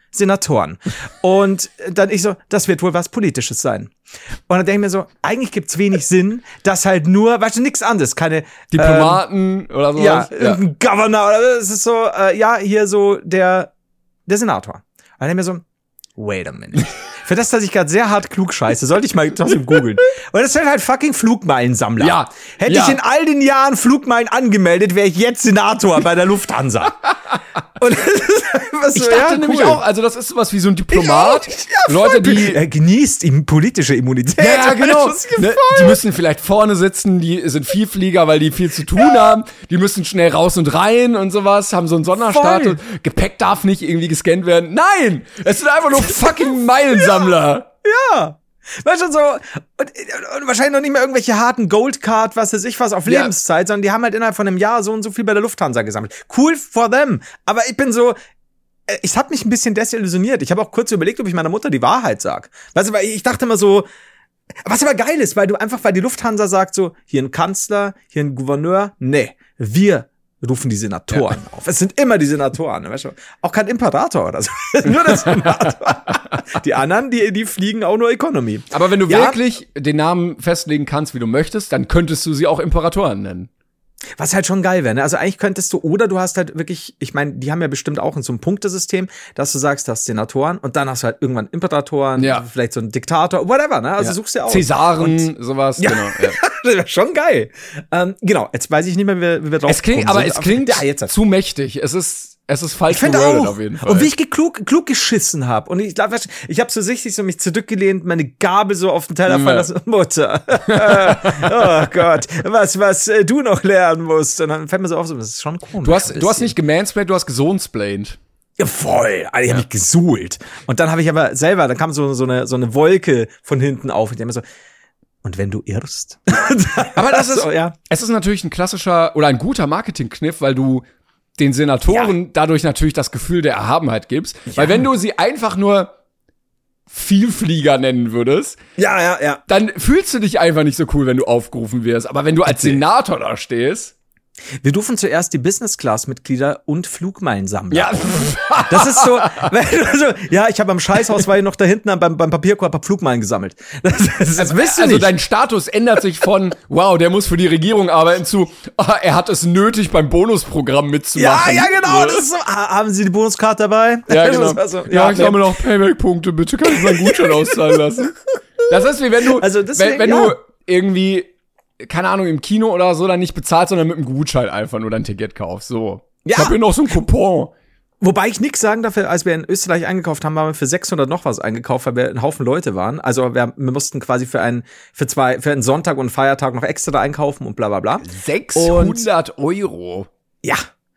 Senatoren. Und dann ich so, das wird wohl was Politisches sein. Und dann denke ich mir so, eigentlich gibt's wenig Sinn, dass halt nur, weißt du, nichts anderes, keine Diplomaten ähm, oder sowas. Ja, irgendein ja. Governor oder es ist so, äh, ja, hier so der, der Senator. Und dann denke ich mir so, wait a minute. Für das, dass ich gerade sehr hart klug scheiße, sollte ich mal trotzdem googeln. Und das sind halt fucking Flugmeilensammler. Ja. Hätte ja. ich in all den Jahren Flugmeilen angemeldet, wäre ich jetzt Senator bei der Lufthansa. Und das ist einfach so, ich dachte ja, nämlich cool. auch, also das ist sowas wie so ein Diplomat. Ja, Leute, die er genießt ihm politische Immunität. Ja, genau. Ne, die müssen vielleicht vorne sitzen, die sind Vielflieger, weil die viel zu tun ja. haben. Die müssen schnell raus und rein und sowas, haben so einen Sonderstatus. Gepäck darf nicht irgendwie gescannt werden. Nein! Es sind einfach nur fucking Meilensammler. Ja. ja. Weißt du, so, und, und wahrscheinlich noch nicht mehr irgendwelche harten Goldcard, was weiß ich was, auf ja. Lebenszeit, sondern die haben halt innerhalb von einem Jahr so und so viel bei der Lufthansa gesammelt. Cool for them. Aber ich bin so, ich hab mich ein bisschen desillusioniert. Ich habe auch kurz überlegt, ob ich meiner Mutter die Wahrheit sag. Weißt du, weil ich dachte immer so, was aber geil ist, weil du einfach, weil die Lufthansa sagt so, hier ein Kanzler, hier ein Gouverneur, nee, wir rufen die Senatoren ja. auf. Es sind immer die Senatoren, weißt du? Auch kein Imperator oder so. Nur der Senator. Die anderen, die, die fliegen auch nur Economy. Aber wenn du ja. wirklich den Namen festlegen kannst, wie du möchtest, dann könntest du sie auch Imperatoren nennen. Was halt schon geil wäre, ne? Also eigentlich könntest du, oder du hast halt wirklich, ich meine, die haben ja bestimmt auch in so einem Punktesystem, dass du sagst, du hast Senatoren und dann hast du halt irgendwann Imperatoren, ja. vielleicht so ein Diktator, whatever, ne? Also ja. suchst du ja auch. Cäsaren, und, sowas, ja. genau. Ja. Das wäre schon geil. Ähm, genau, jetzt weiß ich nicht mehr, wie wir, wie wir drauf es klingt, aber sind. es klingt ja, jetzt zu mächtig. Es ist Es ist falsch gewordet gewordet auf jeden Fall. Und wie ich klug, klug geschissen habe. Und ich glaube, ich habe so richtig so mich zurückgelehnt, meine Gabel so auf den Teller fallen lassen. Mutter, oh Gott, was, was äh, du noch lernen musst. Und dann fällt mir so auf, so, das ist schon komisch. Du hast, du hast nicht gemansplained, du hast gesonsplained. Ja, voll. Also ich ja. habe mich gesuhlt. Und dann habe ich aber selber, dann kam so, so, eine, so eine Wolke von hinten auf. Und ich habe mir so, und wenn du irrst? Aber das ist, so, ja. es ist natürlich ein klassischer oder ein guter Marketingkniff, weil du den Senatoren ja. dadurch natürlich das Gefühl der Erhabenheit gibst. Ja. Weil wenn du sie einfach nur Vielflieger nennen würdest, ja, ja, ja. dann fühlst du dich einfach nicht so cool, wenn du aufgerufen wirst. Aber wenn du als Senator da stehst. Wir rufen zuerst die Business-Class-Mitglieder und Flugmeilensammler. Ja. Das ist so, wenn du so, ja, ich habe am Scheißhausweil noch da hinten beim, beim Papierkorb Flugmeilen gesammelt. Das, das, das also, wisst ihr also nicht. Dein Status ändert sich von, wow, der muss für die Regierung arbeiten, zu, ah, er hat es nötig, beim Bonusprogramm mitzumachen. Ja, ja, genau. Das ist so, ah, haben Sie die Bonuskarte dabei? Ja, genau. So, ja, ja, ich sammle noch Payback-Punkte, bitte kann ich meinen Gutschein auszahlen lassen. Das ist wie wenn du, also deswegen, wenn, wenn ja. du irgendwie, keine Ahnung, im Kino oder so dann nicht bezahlst, sondern mit einem Gutschein einfach nur dein Ticket kaufst. So. Ja. Ich hab hier noch so einen Coupon. Wobei ich nichts sagen darf, als wir in Österreich eingekauft haben, haben wir für sechshundert noch was eingekauft, weil wir ein Haufen Leute waren. Also wir, wir mussten quasi für einen, für zwei, für einen Sonntag und einen Feiertag noch extra einkaufen und bla bla bla. sechshundert Euro. Ja.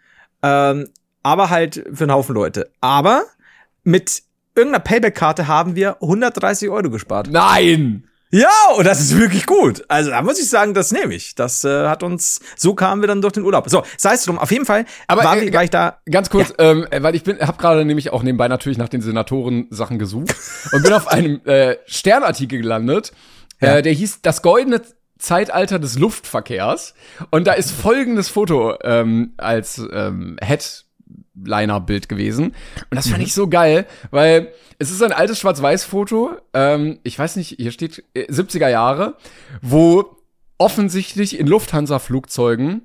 Ähm, aber halt für einen Haufen Leute. Aber mit irgendeiner Payback-Karte haben wir hundertdreißig Euro gespart. Nein! Ja, und das ist wirklich gut. Also da muss ich sagen, das nehme ich. Das äh, hat uns, so kamen wir dann durch den Urlaub. So, sei es drum, auf jeden Fall aber, war, äh, war ich da. Ganz kurz, ja. ähm, weil ich bin, habe gerade nämlich auch nebenbei natürlich nach den Senatoren-Sachen gesucht und bin auf einem äh, Sternartikel gelandet, ja. äh, der hieß Das goldene Zeitalter des Luftverkehrs. Und da ist folgendes Foto ähm, als ähm, Headliner-Bild gewesen. Und das fand mhm. ich so geil, weil es ist ein altes Schwarz-Weiß-Foto, ähm, ich weiß nicht, hier steht äh, siebziger Jahre, wo offensichtlich in Lufthansa-Flugzeugen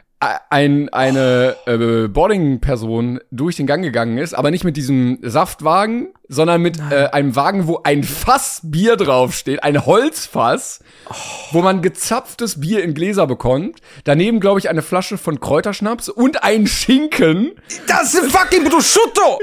ein, eine äh, Boarding-Person durch den Gang gegangen ist, aber nicht mit diesem Saftwagen, sondern mit äh, einem Wagen, wo ein Fass Bier draufsteht, ein Holzfass, oh. wo man gezapftes Bier in Gläser bekommt. Daneben, glaube ich, eine Flasche von Kräuterschnaps und ein Schinken. Das ist fucking prosciutto!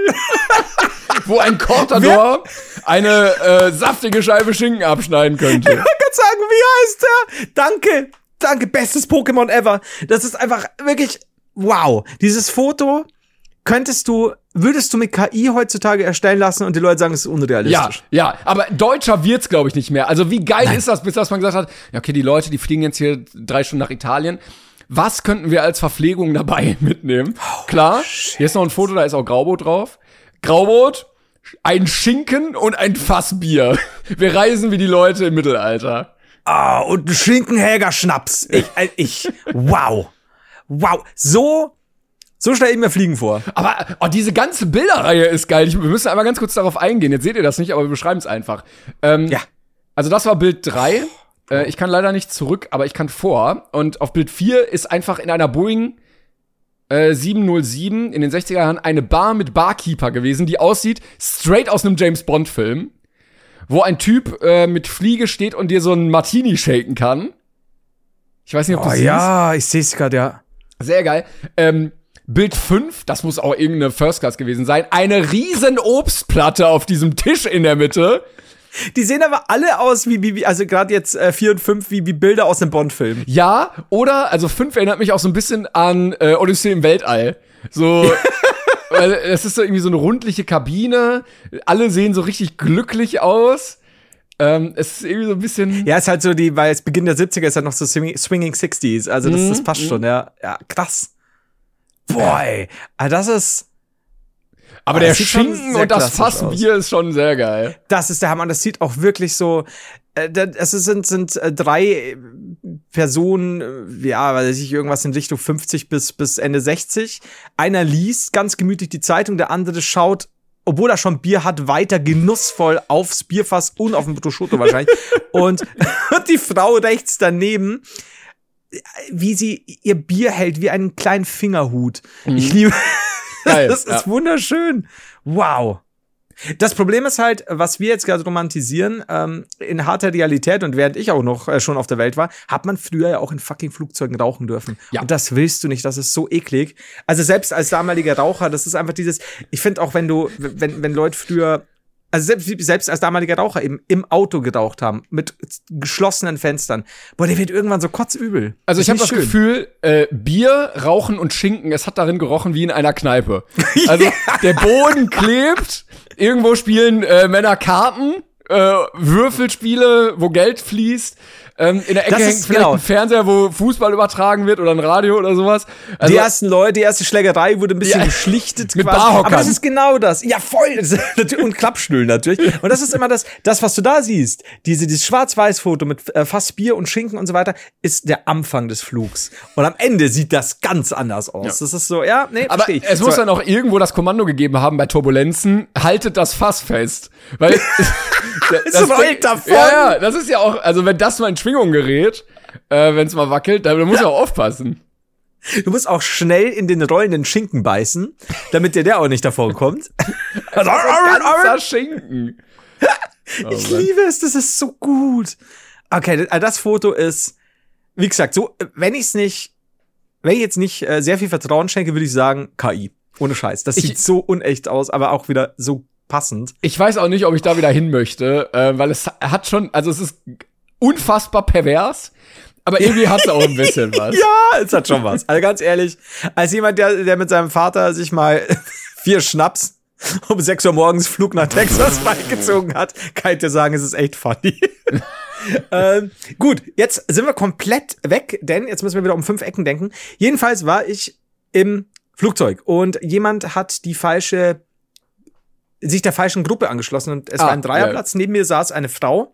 Wo ein Cortador eine äh, saftige Scheibe Schinken abschneiden könnte. Ich wollte gerade sagen, wie heißt der? Danke! Danke, bestes Pokémon ever. Das ist einfach wirklich, wow. Dieses Foto könntest du, würdest du mit K I heutzutage erstellen lassen und die Leute sagen, es ist unrealistisch. Ja, ja, aber deutscher wird's, glaube ich, nicht mehr. Also wie geil Nein. ist das, bis dass man gesagt hat, ja, okay, die Leute, die fliegen jetzt hier drei Stunden nach Italien. Was könnten wir als Verpflegung dabei mitnehmen? Oh, Klar, shit. Hier ist noch ein Foto, da ist auch Grauboot drauf. Grauboot, ein Schinken und ein Fass Bier. Wir reisen wie die Leute im Mittelalter. Ah, oh, und ein Schinkenhäger Schnaps. Ich, ich, wow. Wow. So, So stelle ich mir Fliegen vor. Aber oh, diese ganze Bilderreihe ist geil. Ich, wir müssen einmal ganz kurz darauf eingehen. Jetzt seht ihr das nicht, aber wir beschreiben es einfach. Ähm, ja. Also das war Bild drei. Äh, ich kann leider nicht zurück, aber ich kann vor. Und auf Bild vier ist einfach in einer Boeing äh, sieben null sieben in den sechziger Jahren eine Bar mit Barkeeper gewesen, die aussieht straight aus einem James-Bond-Film, wo ein Typ äh, mit Fliege steht und dir so einen Martini shaken kann. Ich weiß nicht, ob du oh, siehst. Ja, ich sehe es gerade, ja. Sehr geil. Ähm, Bild fünf, das muss auch irgendeine First Class gewesen sein. Eine riesen Obstplatte auf diesem Tisch in der Mitte. Die sehen aber alle aus wie, wie, wie also gerade jetzt äh, vier und fünf wie, wie Bilder aus einem Bond-Film. Ja, oder, also fünf erinnert mich auch so ein bisschen an äh, Odyssee im Weltall. So, weil es ist so irgendwie so eine rundliche Kabine. Alle sehen so richtig glücklich aus. Ähm, es ist irgendwie so ein bisschen. Ja, es ist halt so die, weil es Beginn der siebziger ist halt noch so Swing, Swinging Sixties. Also das, das passt mhm. schon, ja. Ja, krass. Boah, ey. Also das ist. Aber der Schinken und das Fassbier ist schon sehr geil. Das ist der Hammer. Das sieht auch wirklich so. Äh, es sind sind äh, drei Personen, äh, ja, weiß ich, irgendwas in Richtung fünfzig bis bis Ende sechzig. Einer liest ganz gemütlich die Zeitung, der andere schaut, obwohl er schon Bier hat, weiter genussvoll aufs Bierfass und auf den Prosciutto wahrscheinlich. und, und die Frau rechts daneben, wie sie ihr Bier hält, wie einen kleinen Fingerhut. Mhm. Ich liebe, Geil, das ist ja. wunderschön. Wow. Das Problem ist halt, was wir jetzt gerade romantisieren, ähm, in harter Realität und während ich auch noch äh, schon auf der Welt war, hat man früher ja auch in fucking Flugzeugen rauchen dürfen. Ja. Und das willst du nicht, das ist so eklig. Also selbst als damaliger Raucher, das ist einfach dieses, ich finde auch, wenn du, wenn, wenn Leute früher, also selbst, selbst als damaliger Raucher eben im Auto geraucht haben, mit geschlossenen Fenstern, boah, der wird irgendwann so kotzübel. Also ich habe das schön. Gefühl, äh, Bier, Rauchen und Schinken, es hat darin gerochen wie in einer Kneipe. Also ja. Der Boden klebt, irgendwo spielen äh, Männer Karten, äh, Würfelspiele, wo Geld fließt. Ähm, in der Ecke hängt vielleicht genau. ein Fernseher, wo Fußball übertragen wird oder ein Radio oder sowas. Also, die ersten Leute, die erste Schlägerei wurde ein bisschen ja, geschlichtet mit quasi. Barhockern. Aber das ist genau das. Ja, voll. Und Klappstühlen natürlich. Und das ist immer das, das, was du da siehst. Diese, dieses Schwarz-Weiß-Foto mit äh, fast Bier und Schinken und so weiter, ist der Anfang des Flugs. Und am Ende sieht das ganz anders aus. Ja. Das ist so, ja, nee, aber verstehe ich. Es muss so. dann auch irgendwo das Kommando gegeben haben bei Turbulenzen, haltet das Fass fest. Weil es rollt davon. Ja, ja, das ist ja auch, also wenn das mal in Schwingung gerät, äh, wenn es mal wackelt, dann muss ja auch aufpassen. Du musst auch schnell in den rollenden Schinken beißen, damit dir der auch nicht davon kommt. Also ein ganzer Schinken. Oh, ich Mann. liebe es, das ist so gut. Okay, das Foto ist, wie gesagt, so, wenn ich es nicht, wenn ich jetzt nicht äh, sehr viel Vertrauen schenke, würde ich sagen, K I. Ohne Scheiß. Das ich, sieht so unecht aus, aber auch wieder so passend. Ich weiß auch nicht, ob ich da wieder hin möchte, äh, weil es hat schon, also es ist unfassbar pervers, aber irgendwie hat es auch ein bisschen was. Ja, es hat schon was. Also ganz ehrlich, als jemand, der, der mit seinem Vater sich mal vier Schnaps um sechs Uhr morgens Flug nach Texas beigezogen hat, kann ich dir sagen, es ist echt funny. ähm, gut, jetzt sind wir komplett weg, denn jetzt müssen wir wieder um fünf Ecken denken. Jedenfalls war ich im Flugzeug und jemand hat die falsche sich der falschen Gruppe angeschlossen und es ah, war ein Dreierplatz. Ja. Neben mir saß eine Frau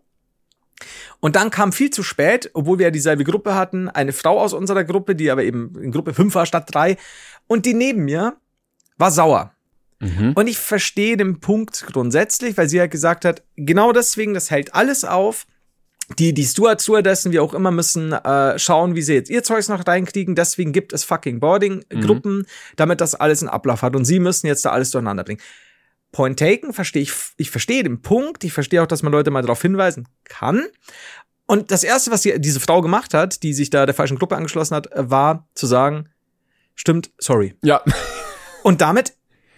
und dann kam viel zu spät, obwohl wir ja dieselbe Gruppe hatten, eine Frau aus unserer Gruppe, die aber eben in Gruppe fünf war statt drei und die neben mir war sauer. Mhm. Und ich verstehe den Punkt grundsätzlich, weil sie ja gesagt hat, genau deswegen, das hält alles auf. Die, die Steward, Stewardessen, wie auch immer, müssen äh, schauen, wie sie jetzt ihr Zeugs noch reinkriegen. Deswegen gibt es fucking Boarding-Gruppen, mhm. damit das alles einen Ablauf hat. Und sie müssen jetzt da alles durcheinander bringen. Point taken, verstehe ich, ich verstehe den Punkt, ich verstehe auch, dass man Leute mal darauf hinweisen kann. Und das Erste, was die, diese Frau gemacht hat, die sich da der falschen Gruppe angeschlossen hat, war zu sagen, stimmt, sorry. Ja. Und damit,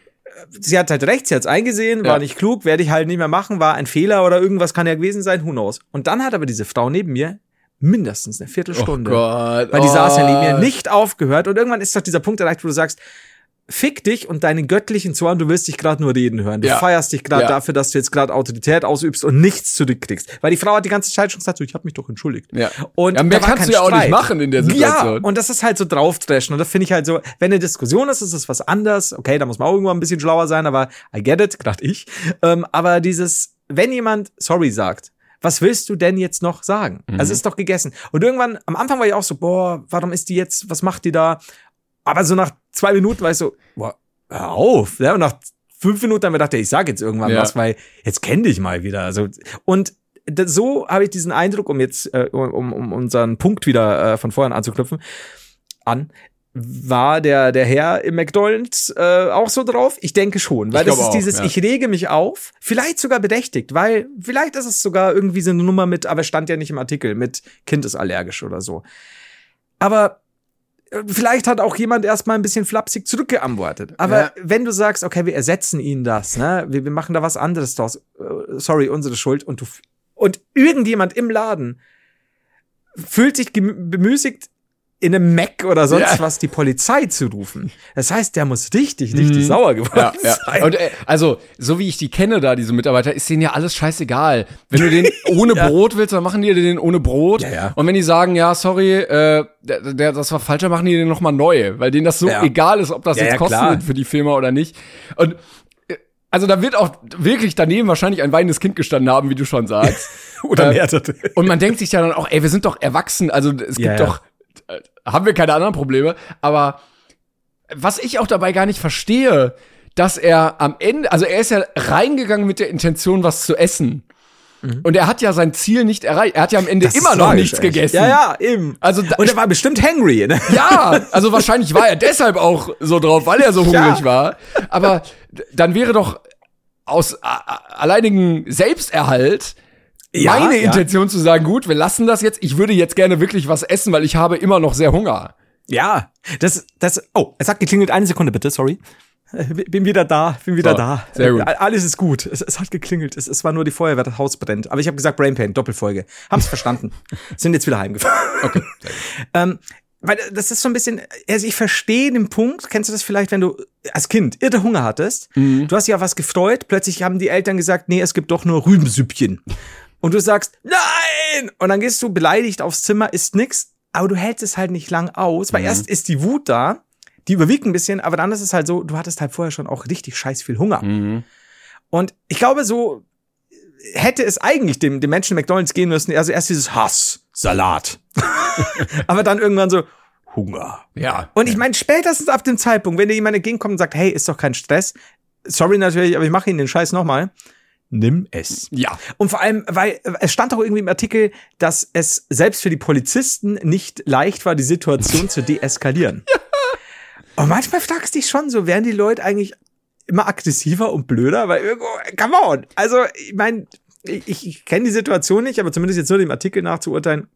sie hat halt recht, sie hat's eingesehen, war ja. nicht klug, werde ich halt nicht mehr machen, war ein Fehler oder irgendwas kann ja gewesen sein, who knows. Und dann hat aber diese Frau neben mir mindestens eine Viertelstunde, oh Gott, weil die oh. saß ja neben mir, nicht aufgehört. Und irgendwann ist doch dieser Punkt erreicht, wo du sagst, fick dich und deine göttlichen Zorn, du willst dich gerade nur reden hören. Du ja. feierst dich gerade ja. dafür, dass du jetzt gerade Autorität ausübst und nichts zurückkriegst. Weil die Frau hat die ganze Zeit schon gesagt, so, ich habe mich doch entschuldigt. Ja, und ja mehr kannst du ja auch nicht machen in der Situation. Ja, und das ist halt so draufdreschen. Und das finde ich halt so, wenn eine Diskussion ist, ist es was anderes. Okay, da muss man auch irgendwann ein bisschen schlauer sein, aber I get it, gerade ich. Ähm, aber dieses, wenn jemand sorry sagt, was willst du denn jetzt noch sagen? Mhm. Also ist doch gegessen. Und irgendwann, am Anfang war ich auch so, boah, warum ist die jetzt, was macht die da? Aber so nach zwei Minuten war ich so, boah, hör auf. Ja, und nach fünf Minuten haben wir gedacht, ich sag jetzt irgendwann ja. was, weil jetzt kenn dich mal wieder. Also, und das, so habe ich diesen Eindruck, um jetzt, äh, um, um unseren Punkt wieder äh, von vorhin anzuknüpfen, an, war der, der Herr im McDonald's äh, auch so drauf? Ich denke schon, weil das ist auch, dieses, ja. ich rege mich auf, vielleicht sogar bedächtigt, weil vielleicht ist es sogar irgendwie so eine Nummer mit, aber stand ja nicht im Artikel, mit Kind ist allergisch oder so. Aber vielleicht hat auch jemand erstmal ein bisschen flapsig zurückgeantwortet. Aber ja. wenn du sagst, okay, wir ersetzen ihnen das, ne, wir, wir machen da was anderes draus, sorry, unsere Schuld, und du, und irgendjemand im Laden fühlt sich bemüßigt, in einem Mac oder sonst ja. was die Polizei zu rufen. Das heißt, der muss richtig, richtig mhm. sauer geworden ja, sein. Ja. Und äh, also, so wie ich die kenne da, diese Mitarbeiter, ist denen ja alles scheißegal. Wenn du den ohne ja. Brot willst, dann machen die den ohne Brot. Ja, ja. Und wenn die sagen, ja, sorry, äh, der, der, das war falsch, dann machen die den nochmal neu. Weil denen das so ja. egal ist, ob das ja, jetzt ja, Kosten sind für die Firma oder nicht. Und also da wird auch wirklich daneben wahrscheinlich ein weinendes Kind gestanden haben, wie du schon sagst. Oder mehr. Äh, und man denkt sich ja dann auch, ey, wir sind doch erwachsen. Also es gibt ja, doch haben wir keine anderen Probleme, aber was ich auch dabei gar nicht verstehe, dass er am Ende, also er ist ja reingegangen mit der Intention, was zu essen. Mhm. Und er hat ja sein Ziel nicht erreicht. Er hat ja am Ende das immer noch nichts echt. gegessen. Ja, ja, eben. Also, da, und er war bestimmt hangry, ne? Ja, also wahrscheinlich war er deshalb auch so drauf, weil er so hungrig ja. war. Aber dann wäre doch aus a- alleinigen Selbsterhalt Ja, meine ja. Intention zu sagen, gut, wir lassen das jetzt. Ich würde jetzt gerne wirklich was essen, weil ich habe immer noch sehr Hunger. Ja, das, das, oh, es hat geklingelt. Eine Sekunde bitte, sorry. Bin wieder da, bin wieder so, da. Sehr gut. Alles ist gut. Es, es hat geklingelt. Es, es war nur die Feuerwehr, das Haus brennt. Aber ich habe gesagt, Brain Pain, Doppelfolge. Haben's verstanden. Sind jetzt wieder heimgefahren. Okay. ähm, weil das ist so ein bisschen, also ich verstehe den Punkt, kennst du das vielleicht, wenn du als Kind irre Hunger hattest, mhm. du hast dich auf was gefreut, plötzlich haben die Eltern gesagt, nee, es gibt doch nur Rübensüppchen. Und du sagst, nein! Und dann gehst du beleidigt aufs Zimmer, isst nix, aber du hältst es halt nicht lang aus, weil mhm. erst ist die Wut da, die überwiegt ein bisschen, aber dann ist es halt so, du hattest halt vorher schon auch richtig scheiß viel Hunger. Mhm. Und ich glaube, so hätte es eigentlich dem, dem Menschen McDonald's gehen müssen, also erst dieses Hass, Salat. Aber dann irgendwann so, Hunger. Ja. Und ich meine, spätestens ab dem Zeitpunkt, wenn dir jemand entgegenkommt und sagt, hey, ist doch kein Stress, sorry natürlich, aber ich mache Ihnen den Scheiß nochmal. Nimm es. Ja. Und vor allem, weil es stand auch irgendwie im Artikel, dass es selbst für die Polizisten nicht leicht war, die Situation zu deeskalieren. Ja. Und manchmal fragst du dich schon so, werden die Leute eigentlich immer aggressiver und blöder? Weil irgendwo, come on. Also, ich meine, ich, ich kenne die Situation nicht, aber zumindest jetzt nur dem Artikel nach zu urteilen,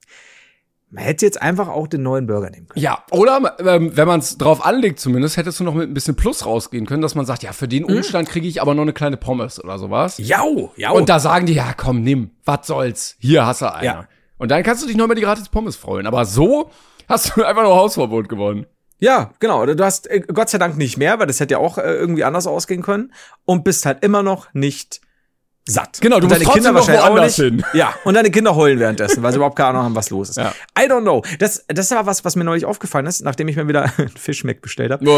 man hätte jetzt einfach auch den neuen Burger nehmen können. Ja, oder ähm, wenn man es drauf anlegt zumindest, hättest du noch mit ein bisschen Plus rausgehen können, dass man sagt, ja, für den Umstand kriege ich aber noch eine kleine Pommes oder sowas. Jau, jau. Und da sagen die, ja, komm, nimm, was soll's, hier hast du eine. Ja. Und dann kannst du dich noch über die gratis Pommes freuen. Aber so hast du einfach nur Hausverbot gewonnen. Ja, genau. Du hast äh, Gott sei Dank nicht mehr, weil das hätte ja auch äh, irgendwie anders ausgehen können. Und bist halt immer noch nicht satt. Genau, du und musst deine Kinder trotzdem noch woanders hin. Ja, und deine Kinder heulen währenddessen, weil sie überhaupt keine Ahnung haben, was los ist. Ja. I don't know. Das, das war was, was mir neulich aufgefallen ist, nachdem ich mir wieder einen Fischmeck bestellt habe.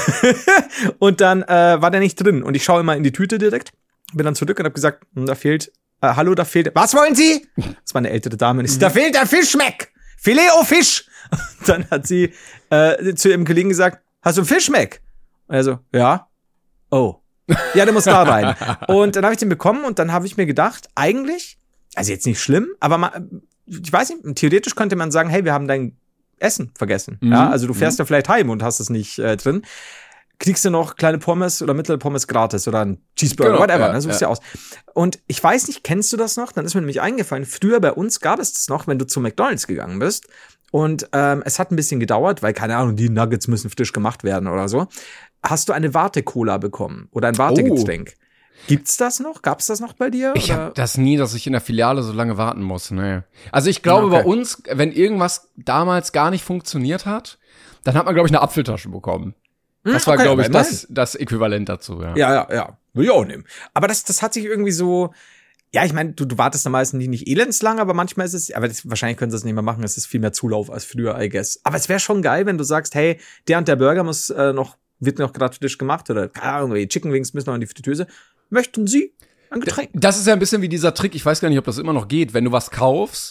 Und dann äh, war der nicht drin. Und ich schaue immer in die Tüte direkt, bin dann zurück und habe gesagt, da fehlt, äh, hallo, da fehlt, was wollen Sie? Das war eine ältere Dame. Und ich so, da fehlt der Fischmeck. Filet au Fisch. Und dann hat sie äh, zu ihrem Kollegen gesagt, hast du einen Fischmeck? Und er so, ja. Oh. Ja, der muss da rein. Und dann habe ich den bekommen und dann habe ich mir gedacht, eigentlich, also jetzt nicht schlimm, aber man, ich weiß nicht, theoretisch könnte man sagen, hey, wir haben dein Essen vergessen. Mhm. Ja, also du fährst mhm. ja vielleicht heim und hast es nicht äh, drin. Kriegst du noch kleine Pommes oder mittlere Pommes gratis oder ein Cheeseburger, genau, whatever, ja, ne, so sieht's ja. ja aus. Und ich weiß nicht, kennst du das noch? Dann ist mir nämlich eingefallen, früher bei uns gab es das noch, wenn du zu McDonald's gegangen bist und ähm, es hat ein bisschen gedauert, weil, keine Ahnung, die Nuggets müssen frisch gemacht werden oder so. Hast du eine Warte-Cola bekommen oder ein Wartegetränk? Oh. Gibt's das noch? Gab's das noch bei dir? Ich habe das nie, dass ich in der Filiale so lange warten muss. Nee. Also ich glaube, okay. bei uns, wenn irgendwas damals gar nicht funktioniert hat, dann hat man, glaube ich, eine Apfeltasche bekommen. Das war, okay, glaube ich, das, das Äquivalent dazu. Ja, ja, ja. ja. Will ich auch nehmen. Aber das, das hat sich irgendwie so, ja, ich meine, du, du wartest am meisten nicht, nicht elendslang, aber manchmal ist es, aber das, wahrscheinlich können sie das nicht mehr machen, es ist viel mehr Zulauf als früher, I guess. Aber es wäre schon geil, wenn du sagst, hey, der und der Burger muss äh, noch wird noch gerade frisch gemacht oder keine Ahnung, die Chicken Wings müssen noch in die Fritteuse. Möchten Sie ein Getränk? Das ist ja ein bisschen wie dieser Trick, ich weiß gar nicht, ob das immer noch geht, wenn du was kaufst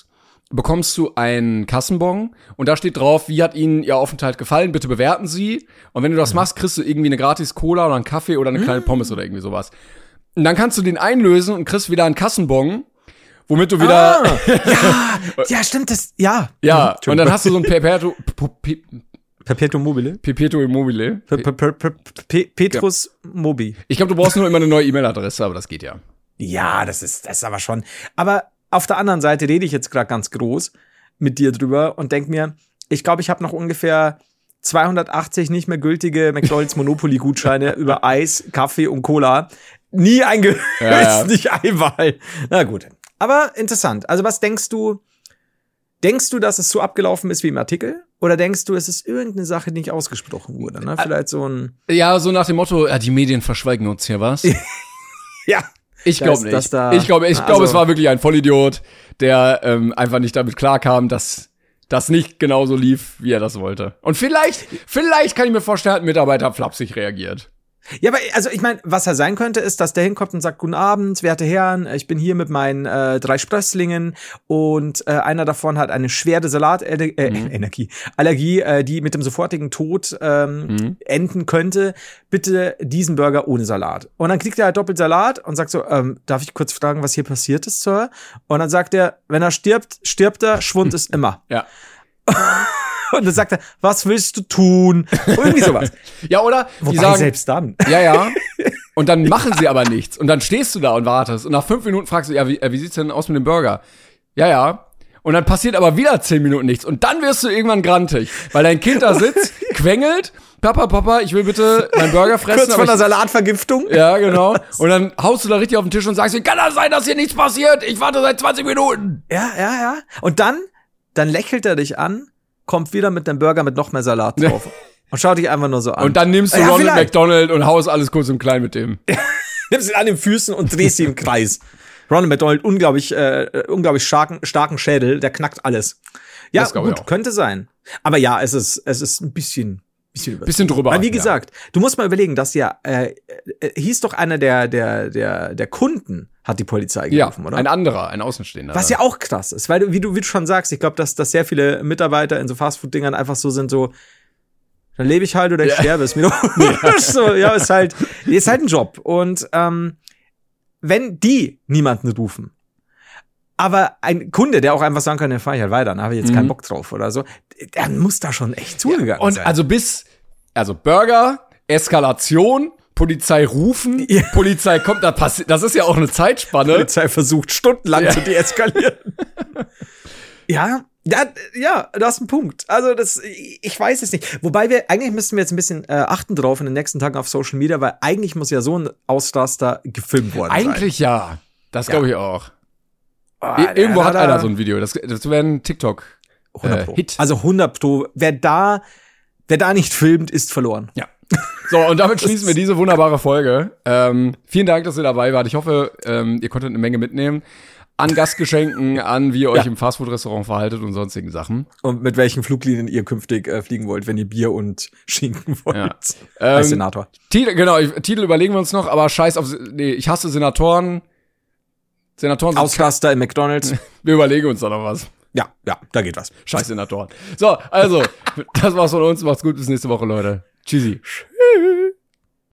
bekommst du einen Kassenbon und da steht drauf, wie hat Ihnen Ihr Aufenthalt gefallen, bitte bewerten Sie. Und wenn du das machst, kriegst du irgendwie eine gratis Cola oder einen Kaffee oder eine kleine Pommes oder irgendwie sowas. Und dann kannst du den einlösen und kriegst wieder einen Kassenbon, womit du wieder... Ah, ja, ja, stimmt, das, ja. ja, und dann hast du so ein Perpetuum... Perpetuum mobile. Perpetuum mobile. Per, per, per, per, Pe- Petrus Mobi. Ich glaube, du brauchst nur immer eine neue E-Mail-Adresse, aber das geht ja. Ja, das ist, das ist aber schon. Aber auf der anderen Seite rede ich jetzt gerade ganz groß mit dir drüber und denk mir, ich glaube, ich habe noch ungefähr zweihundertachtzig nicht mehr gültige McDonald's Monopoly-Gutscheine über Eis, Kaffee und Cola. Nie eingelöst, ja, ja. Nicht einmal. Na gut. Aber interessant. Also was denkst du? Denkst du, dass es so abgelaufen ist wie im Artikel? Oder denkst du, es ist irgendeine Sache, die nicht ausgesprochen wurde? Ne? Vielleicht so ein... Ja, so nach dem Motto, ja, die Medien verschweigen uns hier was. Ja. Ich glaube nicht. Das da, ich glaube, ich also, glaube, es war wirklich ein Vollidiot, der ähm, einfach nicht damit klarkam, dass das nicht genauso lief, wie er das wollte. Und vielleicht, vielleicht kann ich mir vorstellen, hat ein Mitarbeiter flapsig reagiert. Ja, aber also ich meine, was er sein könnte, ist, dass der hinkommt und sagt, guten Abend, werte Herren, ich bin hier mit meinen äh, drei Sprösslingen und äh, einer davon hat eine schwere Salat äh, mhm. Energie, Allergie, äh, die mit dem sofortigen Tod ähm, mhm. enden könnte. Bitte diesen Burger ohne Salat. Und dann kriegt er halt doppelt Salat und sagt so, ähm, darf ich kurz fragen, was hier passiert ist, Sir? Und dann sagt er, wenn er stirbt, stirbt er, Schwund ist immer. Ja. Und dann sagt er, was willst du tun? Irgendwie sowas. Ja, oder? Wobei die sagen, selbst dann. Ja, ja. Und dann machen sie aber nichts. Und dann stehst du da und wartest. Und nach fünf Minuten fragst du, ja, wie, wie sieht's denn aus mit dem Burger? Ja, ja. Und dann passiert aber wieder zehn Minuten nichts. Und dann wirst du irgendwann grantig. Weil dein Kind da sitzt, quengelt. Papa, Papa, ich will bitte meinen Burger fressen. Kurz vor der Salatvergiftung. Ja, genau. Und dann haust du da richtig auf den Tisch und sagst, kann das sein, dass hier nichts passiert? Ich warte seit zwanzig Minuten. Ja, ja, ja. Und dann, dann lächelt er dich an, kommt wieder mit dem Burger mit noch mehr Salat drauf. Und schaut dich einfach nur so an. Und dann nimmst du ja, Ronald McDonald und haust alles kurz und klein mit dem. Nimmst ihn an den Füßen und drehst ihn im Kreis. Ronald McDonald, unglaublich, äh, unglaublich starken, starken Schädel, der knackt alles. Ja, gut, könnte sein. Aber ja, es ist, es ist ein bisschen, bisschen über. Bisschen drüber. Weil wie gesagt, ja. Du musst mal überlegen, dass ja, äh, äh, hieß doch einer der, der, der, der Kunden hat die Polizei gerufen, ja, oder? Ein anderer, ein Außenstehender. Was ja auch krass ist, weil du, wie du, wie du schon sagst, ich glaube, dass, dass sehr viele Mitarbeiter in so Fastfood-Dingern einfach so sind, so, dann lebe ich halt oder ich ja. sterbe, ist mir doch ja. so, ja, ist halt, ist halt ein Job. Und ähm, wenn die niemanden rufen, aber ein Kunde, der auch einfach sagen kann, dann fahr ich halt weiter, dann habe ich jetzt mhm. keinen Bock drauf oder so, dann muss da schon echt zugegangen ja. Und sein. Und also bis, also Burger, Eskalation, Polizei rufen, ja. Polizei kommt, da passiert, das ist ja auch eine Zeitspanne. Polizei versucht stundenlang ja. zu deeskalieren. ja, ja, ja, das ist ein Punkt. Also das, ich weiß es nicht. Wobei wir, eigentlich müssten wir jetzt ein bisschen äh, achten drauf in den nächsten Tagen auf Social Media, weil eigentlich muss ja so ein Ausraster gefilmt worden sein. Eigentlich ja. Das glaube ich auch. Oh, Irgendwo hat, hat einer so ein Video. Das, das wäre ein TikTok hundert Pro. Äh, Hit. Also hundert Pro. Wer da, wer da nicht filmt, ist verloren. Ja. So, und damit schließen wir diese wunderbare Folge. Ähm, vielen Dank, dass ihr dabei wart. Ich hoffe, ähm, ihr konntet eine Menge mitnehmen. An Gastgeschenken, an wie ihr euch ja. im Fastfood-Restaurant verhaltet und sonstigen Sachen. Und mit welchen Fluglinien ihr künftig äh, fliegen wollt, wenn ihr Bier und Schinken wollt. Ja. Ähm, Als Senator. Titel, genau, Titel überlegen wir uns noch, aber scheiß auf, nee, ich hasse Senatoren. Senatoren sind Ausraster im McDonald's. Wir überlegen uns da noch was. Ja, ja, da geht was. Scheiß Senatoren. So, also, das war's von uns. Macht's gut, bis nächste Woche, Leute. Tschüssi. Tschüss.